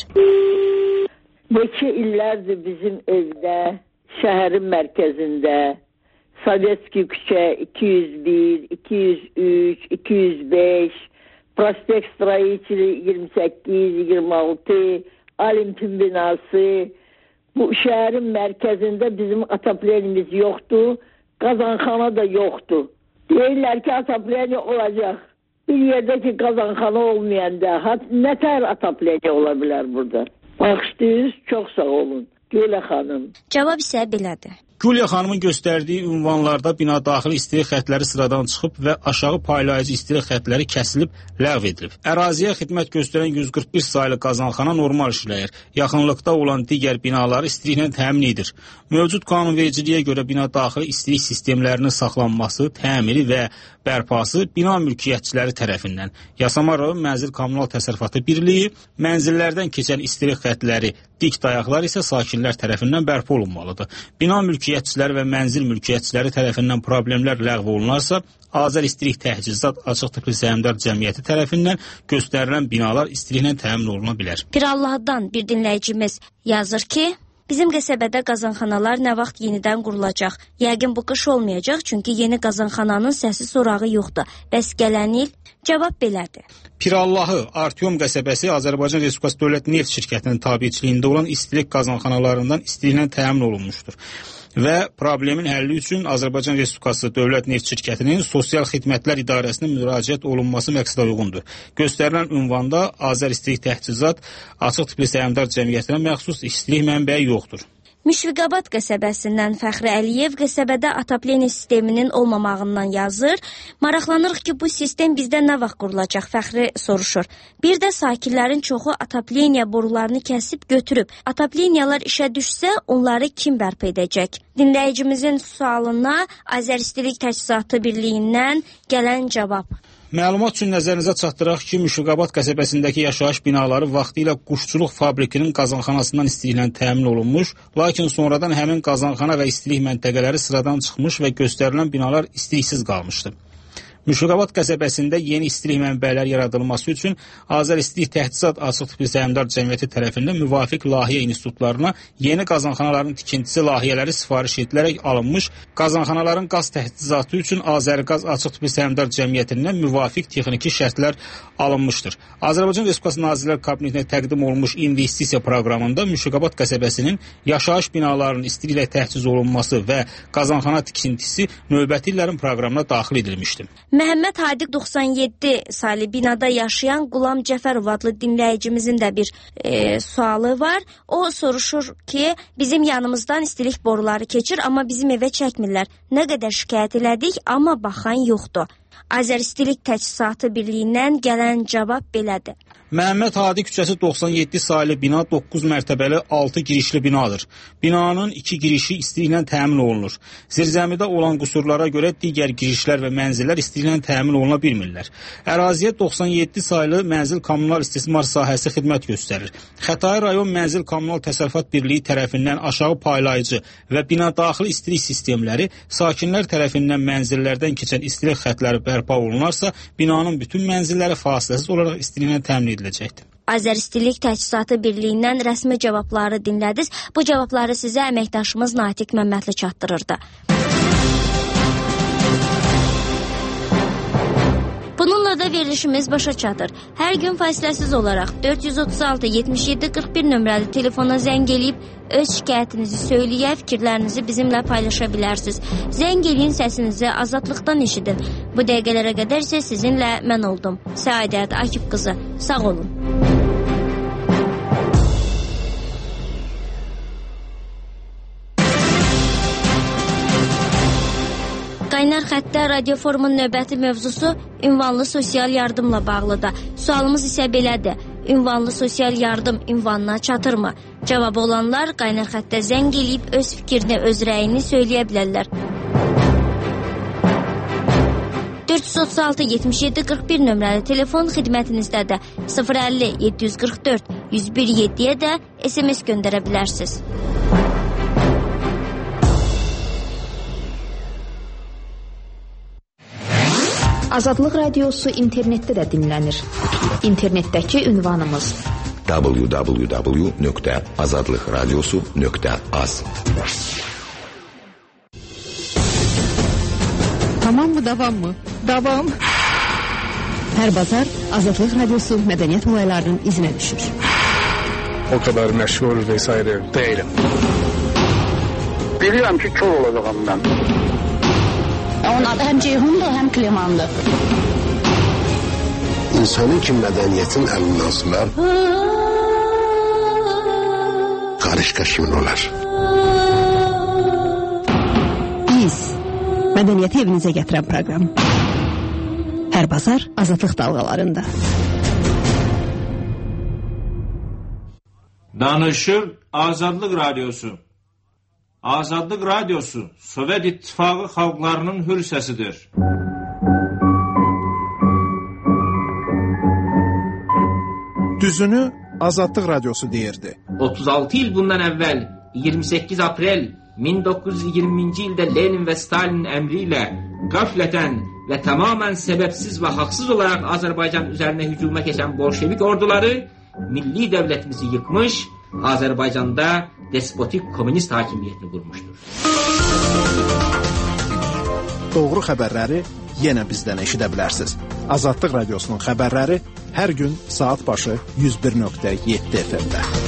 Neçə illərdir bizim evdə, şəhərin mərkəzində, Sovetski küçə iki yüz bir, iki yüz üç, iki yüz beş, Prospekt Stroyitili iyirmi səkkiz, iyirmi altı, Olimpin binası. Bu şəhərin mərkəzində bizim ataplenimiz yoxdur, qazanxana da yoxdur. Deyirlər ki, atapleniya olacaq. Bir yerdə ki, qazanxana olmayanda nə tər atapleniya ola bilər burada? Baxışdınız, çox sağ olun. Gülə xanım. Cavab isə belədir. Gülya xanımın göstərdiyi ünvanlarda bina daxili istilik xətləri sıradan çıxıb və aşağı paylayıcı istilik xətləri kəsilib, ləğv edilib. Əraziyə xidmət göstərən yüz qırx bir saylı qazanxana normal işləyir. Yaxınlıqda olan digər binaları istiliklə təmin edir. Mövcud qanunvericiliyə görə bina daxili istilik sistemlərinin saxlanması, təmiri və bərpası bina mülkiyyətçiləri tərəfindən. Yasamal rayon Mənzil Kommunal Təsərrüfatı Birliyi, mənzillərdən keçən istilik xətləri, dik dayaqlar isə sakinlər tərəfindən bərpa olunmalıdır. Bina mülkiyyətçiləri və mənzil mülkiyyətçiləri tərəfindən problemlər ləğv olunarsa, Azər İstilik Təchizat Açıq Tipli Səhmdar Cəmiyyəti tərəfindən göstərilən binalar istiliklə təmin oluna bilər. Pirallahdan bir dinləyicimiz yazır ki, bizim qəsəbədə qazanxanalar nə vaxt yenidən qurulacaq? Yəqin bu qış olmayacaq, çünki yeni qazanxananın səsi sorağı yoxdur. Bəs gələn il? Cavab belədir. Pirallahı, Artyom qəsəbəsi Azərbaycan Respublikası Dövlət Neft Şirkətinin tabiçiliyində olan istilik qazanxanalarından istiliklə təmin olunmuşdur. Və problemin həlli üçün Azərbaycan Respublikası Dövlət Neft Şirkətinin Sosial Xidmətlər İdarəsinə müraciət olunması məqsədə uyğundur. Göstərilən ünvanda Azər İstilik Təchizat Açıq Tipli Səhmdar Cəmiyyətinə məxsus istilik mənbəyi yoxdur. Müşfiqabad qəsəbəsindən Fəxri Əliyev qəsəbədə atapleniya sisteminin olmamağından yazır. Maraqlanırıq ki, bu sistem bizdə nə vaxt qurulacaq? Fəxri soruşur. Bir də sakinlərin çoxu atapleniya borularını kəsib götürüb. Atapleniyalar işə düşsə, onları kim bərpa edəcək? Dinləyicimizin sualına Azər İstilik Təchizatı Birliyindən gələn cavab. Məlumat üçün nəzərinizə çatdıraq ki, Müşfiqabad qəsəbəsindəki yaşayış binaları vaxtilə quşçuluq fabrikinin qazanxanasından istiliklə təmin olunmuş, lakin sonradan həmin qazanxana və istilik məntəqələri sıradan çıxmış və göstərilən binalar istiliksiz qalmışdı. Müşüqabat qəsəbəsində yeni istilik mənbələri yaradılması üçün Azəristilik Təchizat Açıq Tipli Səhmdar Cəmiyyəti tərəfindən müvafiq layihə institutlarına yeni qazanxanaların tikintisi layihələri sifariş edilərək alınmış, qazanxanaların qaz təchizatı üçün Azərqaz Açıq Tipli Səhmdar Cəmiyyətindən müvafiq texniki şərtlər alınmışdır. Azərbaycan Respublikası Nazirlər Kabinetinə təqdim olunmuş investisiya proqramında Müşüqabat qəsəbəsinin yaşayış binalarının istiliklə təchiz olunması və qazanxana tikintisi növbəti illərin proqramına daxil edilmişdir. Məhəmməd Hadiq doxsan yeddi saylı binada yaşayan Qulam Cəfərov adlı dinləyicimizin də bir e, sualı var. O soruşur ki, bizim yanımızdan istilik boruları keçir, amma bizim evə çəkmirlər. Nə qədər şikayət elədik, amma baxan yoxdur. Azəristilik Təchizatı Birliyindən gələn cavab belədir. Məhəmməd Hadi küçəsi doxsan yeddi saylı bina doqquz mərtəbəli altı girişli binadır. Binanın iki girişi istiliklə təmin olunur. Zirzəmidə olan qüsurlara görə digər girişlər və mənzillər istiliklə təmin oluna bilmirlər. Əraziyə doxsan yeddi saylı mənzil kommunal istismar sahəsi xidmət göstərir. Xətai rayon Mənzil Kommunal Təsərrüfat Birliyi tərəfindən aşağı paylayıcı və bina daxili istilik sistemləri sakinlər tərəfindən mənzillərdən keçən istilik xətləri bərpa olunarsa, binanın bütün mənzilləri fasiləsiz olaraq istiliklə təmin edilir. Azəristilik Təchizatı Birliyindən rəsmi cavabları dinlədiniz. Bu cavabları sizə əməkdaşımız Natiq Məmmədli çatdırırdı. Bununla da verilişimiz başa çatır. Hər gün fasiləsiz olaraq dörd yüz otuz altı yetmiş yeddi qırx bir nömrəli telefona zəng eləyib öz şikayətinizi söyləyə, fikirlərinizi bizimlə paylaşa bilərsiniz. Zəng eləyin, səsinizi azadlıqdan eşidin. Bu dəqiqələrə qədər isə sizinlə mən oldum. Səadət Akif qızı. Sağ olun. Qaynar xəttdə radio forumun növbəti mövzusu ünvanlı sosial yardımla bağlıdır. Sualımız isə belədir. Ünvanlı sosial yardım ünvanına çatırmı? Cavabı olanlar qaynar xəttə zəng eləyib öz fikrini, öz rəyini söyləyə bilərlər. dörd yüz otuz altı yetmiş yeddi qırx bir nömrəli telefon xidmətinizdədir. sıfır əlli yeddi yüz qırx dörd yüz bir yeddiyə də S M S göndərə bilərsiniz. Azadlıq Radiosu internetdə də dinlənir. İnternetdəki ünvanımız w w w nöqtə azadlıq radiosu nöqtə az. Tamam mı, davam mı? Davam. Hər bazar Azadlıq Radiosu mədəniyyət olaylarının izinə düşür. O kadar məşğul vesaire değilim. Bilirəm ki, kör olacağım mən. Onun adı həm Ceyhundur, həm Klemandır. İnsanın ki mədəniyyətin əlindən sular, qarışqa kimin olar? Biz, mədəniyyəti evinizə gətirən proqram. Hər bazar Azadlıq dalğalarında. Danışır Azadlıq Radiosu. Azadlıq Radiosu Sovet İttifaqı xalqlarının hür səsidir. Düzünü Azadlıq Radiosu deyirdi. otuz altı il bundan əvvəl iyirmi səkkiz aprel min doqquz yüz iyirminci ildə Lenin və Stalinin əmri ilə qəflətən və tamamən səbəbsiz və haqsız olaraq Azərbaycan üzərinə hücuma keçən bolşevik orduları milli dövlətimizi yıkmış, Azərbaycanda despotik komünist hakimiyyətini qurmuşdur. Doğru xəbərləri yenə bizdən eşidə bilərsiniz. Azadlıq Radiosunun xəbərləri hər gün saat başı yüz bir nöqtə yeddi F M-də.